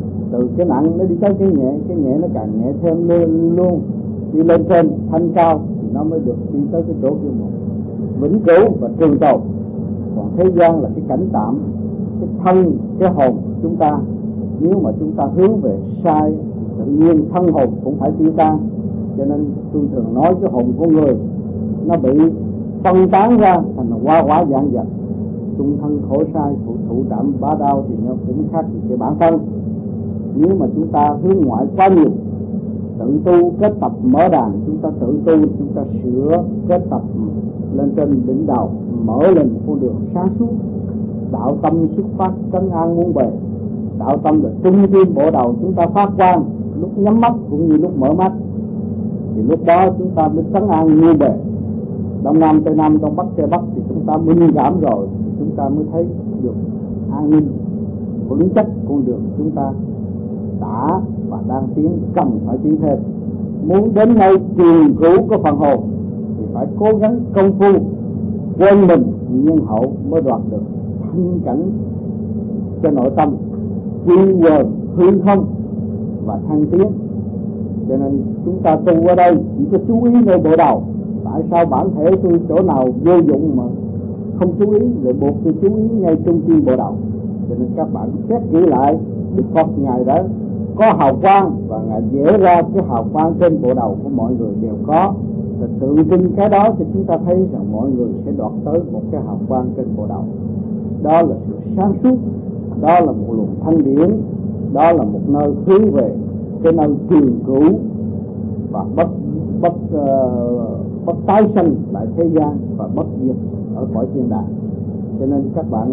từ cái nặng nó đi tới cái nhẹ, cái nhẹ nó càng nhẹ thêm luôn, luôn đi lên trên thanh cao thì nó mới được đi tới cái chỗ kia một vĩnh cửu và trường tồn. Còn thế gian là cái cảnh tạm, cái thân, cái hồn chúng ta, nếu mà chúng ta hướng về sai thì tự nhiên thân hồn cũng phải tiêu tan. Cho nên tôi thường nói cái hồn của người nó bị phân tán ra thành hoa quả dạng vật. chung thân khổ sai phụ thụ trạm bá đau thì nó cũng khác gì cái bản thân. Nếu mà chúng ta hướng ngoại quá nhiều, tự tu kết tập mở đàn, chúng ta tự tu, chúng ta sửa kết tập lên trên đỉnh đầu, mở lên con đường sáng suốt. Đạo tâm xuất phát trấn an muôn bề. Đạo tâm là trung tim bộ đầu chúng ta phát quang lúc nhắm mắt cũng như lúc mở mắt, thì lúc đó chúng ta mới trấn an muôn bề. Đông Nam Tây Nam Đông Bắc Tây Bắc thì chúng ta minh cảm rồi, chúng ta mới thấy được an ninh vững chắc con đường chúng ta đã và đang tiến, cần phải tiến thêm. Muốn đến nơi trường cửu của phần hồn thì phải cố gắng công phu quên mình nhân hậu mới đoạt được thanh cảnh cho nội tâm, chuyên quần hư không và thăng tiến. Cho nên chúng ta tu ở đây chỉ có chú ý nơi bộ đầu. Tại sao bản thể tôi chỗ nào vô dụng mà không chú ý, lại buộc tôi chú ý ngay trung tim bộ đầu? Cho nên các bạn xét kỹ lại, Đức Phật Ngài đã có hào quang và Ngài vẽ ra cái hào quang trên bộ đầu của mọi người đều có. Và tượng trưng cái đó cho chúng ta thấy rằng mọi người sẽ đoạt tới một cái hào quang trên bộ đầu. Đó là sự sáng suốt, đó là một luồng thanh điển, đó là một nơi hướng về cái nơi trường cửu và bất bất uh, bất tái sanh tại thế gian và bất diệt ở cõi thiên đàng. Cho nên các bạn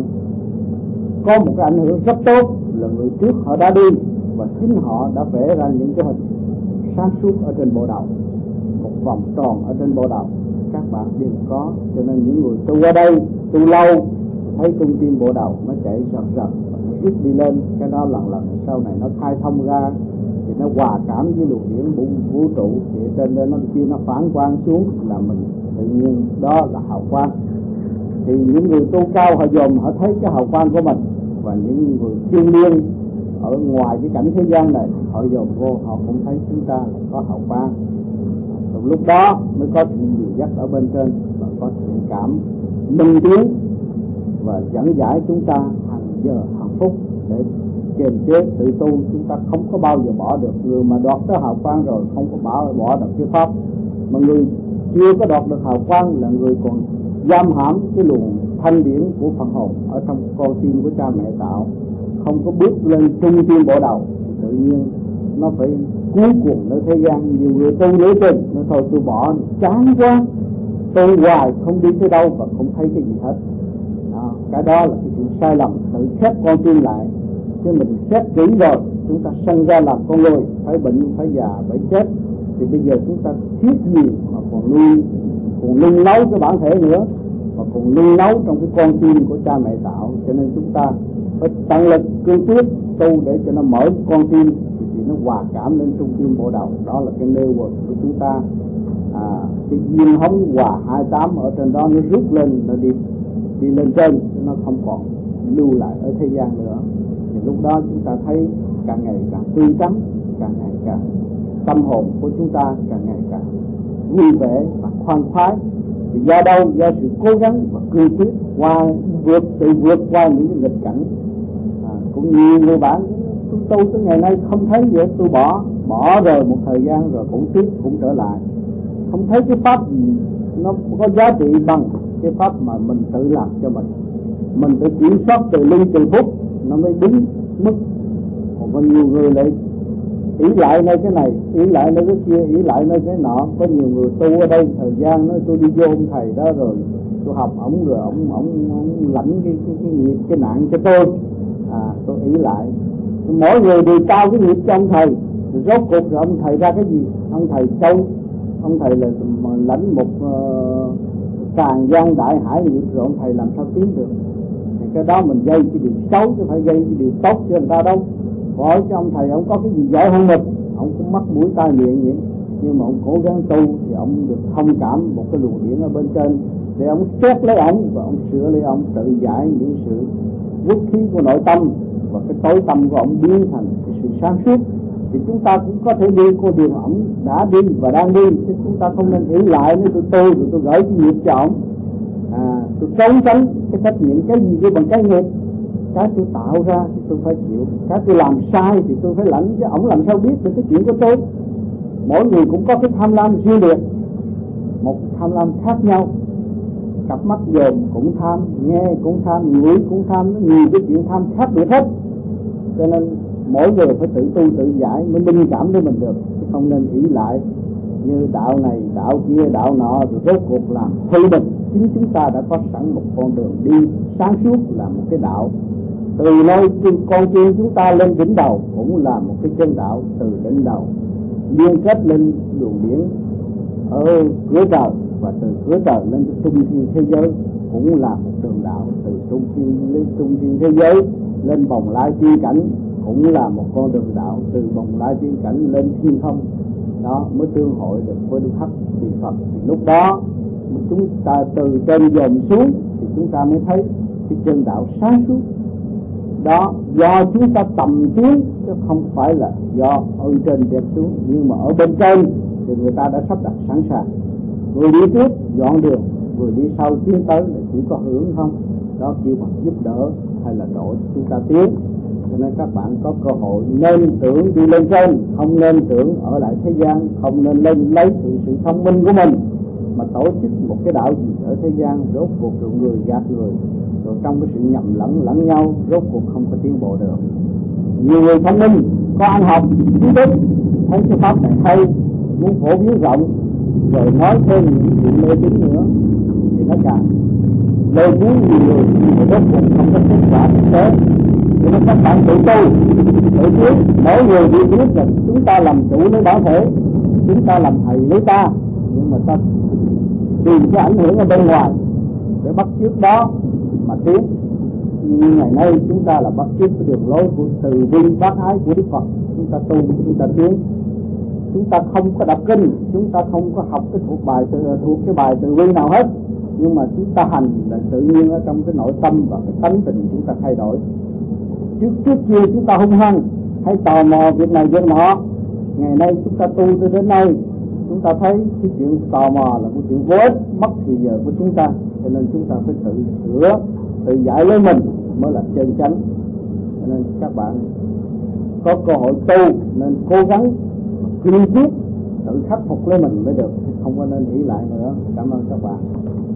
có một cái ảnh hưởng rất tốt là người trước họ đã đi và chính họ đã vẽ ra những cái hình sáng suốt ở trên bộ đầu, một vòng tròn ở trên bộ đầu các bạn đều có. Cho nên những người tu ở đây tu lâu thấy trung tim bộ đầu nó chạy rầm rầm, nó rút đi lên, cái đó lần lần sau này nó khai thông ra thì nó hòa cảm với luồng điển vũ, vũ trụ, thì trên đây nó kia nó phản quang xuống là mình tự nhiên đó là hào quang. Thì những người tu cao họ dòm họ thấy cái hào quang của mình, và những người chuyên niên ở ngoài cái cảnh thế gian này họ dòm vô họ cũng thấy chúng ta có hào quang. Rồi lúc đó mới có sự dìu dắt ở bên trên và có thiện cảm minh tiến và dẫn giải chúng ta hàng giờ hàng phút để kiềm chế tự tu. Chúng ta không có bao giờ bỏ được. Người mà đoạt tới hào quang rồi không có bỏ, bỏ được cái pháp. Mà người chưa có đoạt được hào quang là người còn giam hãm cái luồng thanh điển của phần hồn ở trong con tim của cha mẹ tạo, không có bước lên trung tim bộ đầu thì tự nhiên nó phải cuốn cuồng nơi thế gian. Nhiều người tu lễ trình nó thôi tôi bỏ, chán quá, tu hoài không đi tới đâu và không thấy cái gì hết. À, cái đó là cái chuyện sai lầm, tự khép con tim lại. Chứ mình xét kỹ rồi chúng ta sinh ra làm con người, phải bệnh, phải già, phải chết, thì bây giờ chúng ta thiết gì mà còn nuôi, còn nung nấu cái bản thể nữa, và còn nung nấu trong cái con tim của cha mẹ tạo. Cho nên chúng ta phải tận lực cương quyết tu để cho nó mở con tim thì, thì nó hòa cảm lên trung tim bộ đầu. Đó là cái nêu của chúng ta. À, cái duyên hống hòa hai mươi tám ở trên đó nó rút lên, nó đi đi lên trên, nó không còn lưu lại ở thế gian nữa. Thì lúc đó chúng ta thấy càng ngày càng tươi tắn, càng ngày càng tâm hồn của chúng ta càng ngày càng vui vẻ và khoan khoái. Thì do đâu? Do sự cố gắng và cương quyết qua vượt tự vượt qua những cái nghịch cảnh. À, cũng nhiều người bạn tôi tu tới ngày nay không thấy gì, tôi bỏ bỏ rồi một thời gian rồi cũng tiếp cũng trở lại, không thấy cái pháp gì nó có giá trị bằng cái pháp mà mình tự làm cho mình. Mình tự kiểm soát từ ly từ phút nó mới đúng mức. Còn có nhiều người lại ý lại nơi cái này, ý lại nơi cái kia, ý lại nơi cái nọ. Có nhiều người tu ở đây thời gian nói tôi đi vô ông thầy đó rồi tôi học ổng rồi ổng ổng lãnh cái cái cái nghiệp cái nạn cho tôi. À, tôi ý lại. Mỗi người đều trao cái nghiệp cho ông thầy. Rồi rốt cuộc rồi ông thầy ra cái gì? Ông thầy châu, ông thầy là lãnh một uh, tràn gian đại hải nghiệp, rồi ông thầy làm sao tiến được? Thì cái đó mình gây cái điều xấu chứ phải gây cái điều tốt cho người ta đâu. Hỏi cho ông thầy ông có cái gì giỏi hơn mình, ông cũng mắc mũi tai miệng vậy, nhưng mà ông cố gắng tu thì ông được thông cảm một cái luồng điển ở bên trên để ông xét lấy ông và ông sửa lấy ông, tự giải những sự quốc khí của nội tâm và cái tối tâm của ông biến thành cái sự sáng suốt. Thì chúng ta cũng có thể đi con đường ông đã đi và đang đi, chứ chúng ta không nên nghĩ lại nếu tôi tu rồi tôi gửi cái nghiệp cho ông. À, tôi trốn tránh cái trách nhiệm cái gì cái bằng cái nghiệp. Cái tôi tạo ra thì tôi phải chịu, cái tôi làm sai thì tôi phải lãnh, chứ ổng làm sao biết được cái chuyện của tôi. Mỗi người cũng có cái tham lam riêng biệt, một tham lam khác nhau. cặp mắt dòm cũng tham, nghe cũng tham, ngửi cũng tham, nhiều cái chuyện tham khác biệt hết. Cho nên mỗi người phải tự tu tự giải mới minh cảm để mình được, chứ không nên ỷ lại như đạo này đạo kia đạo nọ rồi rốt cuộc làm hư mình. Chính chúng ta đã có sẵn một con đường đi sáng suốt là một cái đạo, từ nơi con tiên chúng ta lên đỉnh đầu cũng là một cái chân đạo, từ đỉnh đầu liên kết lên đường biển ở cửa trời, và từ cửa trời lên trung thiên thế giới cũng là một đường đạo, từ trung thiên lên trung thiên thế giới lên bồng lai tiên cảnh cũng là một con đường đạo, từ bồng lai tiên cảnh lên thiên không đó mới tương hội được với Đức Hắc Kỳ Phật. Thì lúc đó chúng ta từ trên dòm xuống thì chúng ta mới thấy cái chân đạo sáng suốt đó, do chúng ta tầm tiến chứ không phải là do ở trên đẹp xuống. Nhưng mà ở bên trên thì người ta đã sắp đặt sẵn sàng, người đi trước dọn đường, người đi sau tiến tới là chỉ có hưởng không, đó kêu bằng giúp đỡ hay là độ chúng ta tiến. Cho nên các bạn có cơ hội nên tưởng đi lên trên, không nên tưởng ở lại thế gian, không nên lên lấy sự, sự thông minh của mình mà tổ chức một cái đạo gì ở thế gian, rốt cuộc rồi người gạt người, rồi trong cái sự nhầm lẫn lẫn nhau rốt cuộc không có tiến bộ được. Nhiều người thông minh có ăn học kiến thức thấy cái pháp này hay, muốn phổ biến rộng rồi nói thêm những chuyện mê tín nữa thì nó càng lôi cuốn nhiều người, thì rốt cuộc không có kết quả thực tế. Cho nên các bạn tự tu tự biết, mỗi người đi biết là chúng ta làm chủ lấy bản thể, chúng ta làm thầy lấy ta, nhưng mà ta tìm cái ảnh hưởng ở bên ngoài để bắt chước đó mà tiến. Nhưng ngày nay chúng ta là bắt chước cái đường lối của từ bi bác ái của Đức Phật, chúng ta tu, chúng ta tiến. Chúng ta không có đọc kinh, chúng ta không có học cái thuộc bài thuộc cái bài từ bi nào hết, nhưng mà chúng ta hành là tự nhiên ở trong cái nội tâm và cái tánh tình chúng ta thay đổi. Trước trước kia chúng ta hung hăng hay tò mò việc này việc nọ, ngày nay chúng ta tu tới đến nay chúng ta thấy cái chuyện tò mò là một chuyện vô ích, mất thì giờ của chúng ta. Cho nên chúng ta phải tự sửa, tự giải lấy mình mới là chân chánh. Cho nên các bạn có cơ hội tu nên cố gắng kiên quyết tự khắc phục lấy mình mới được, không có nên nghĩ lại nữa. Cảm ơn các bạn.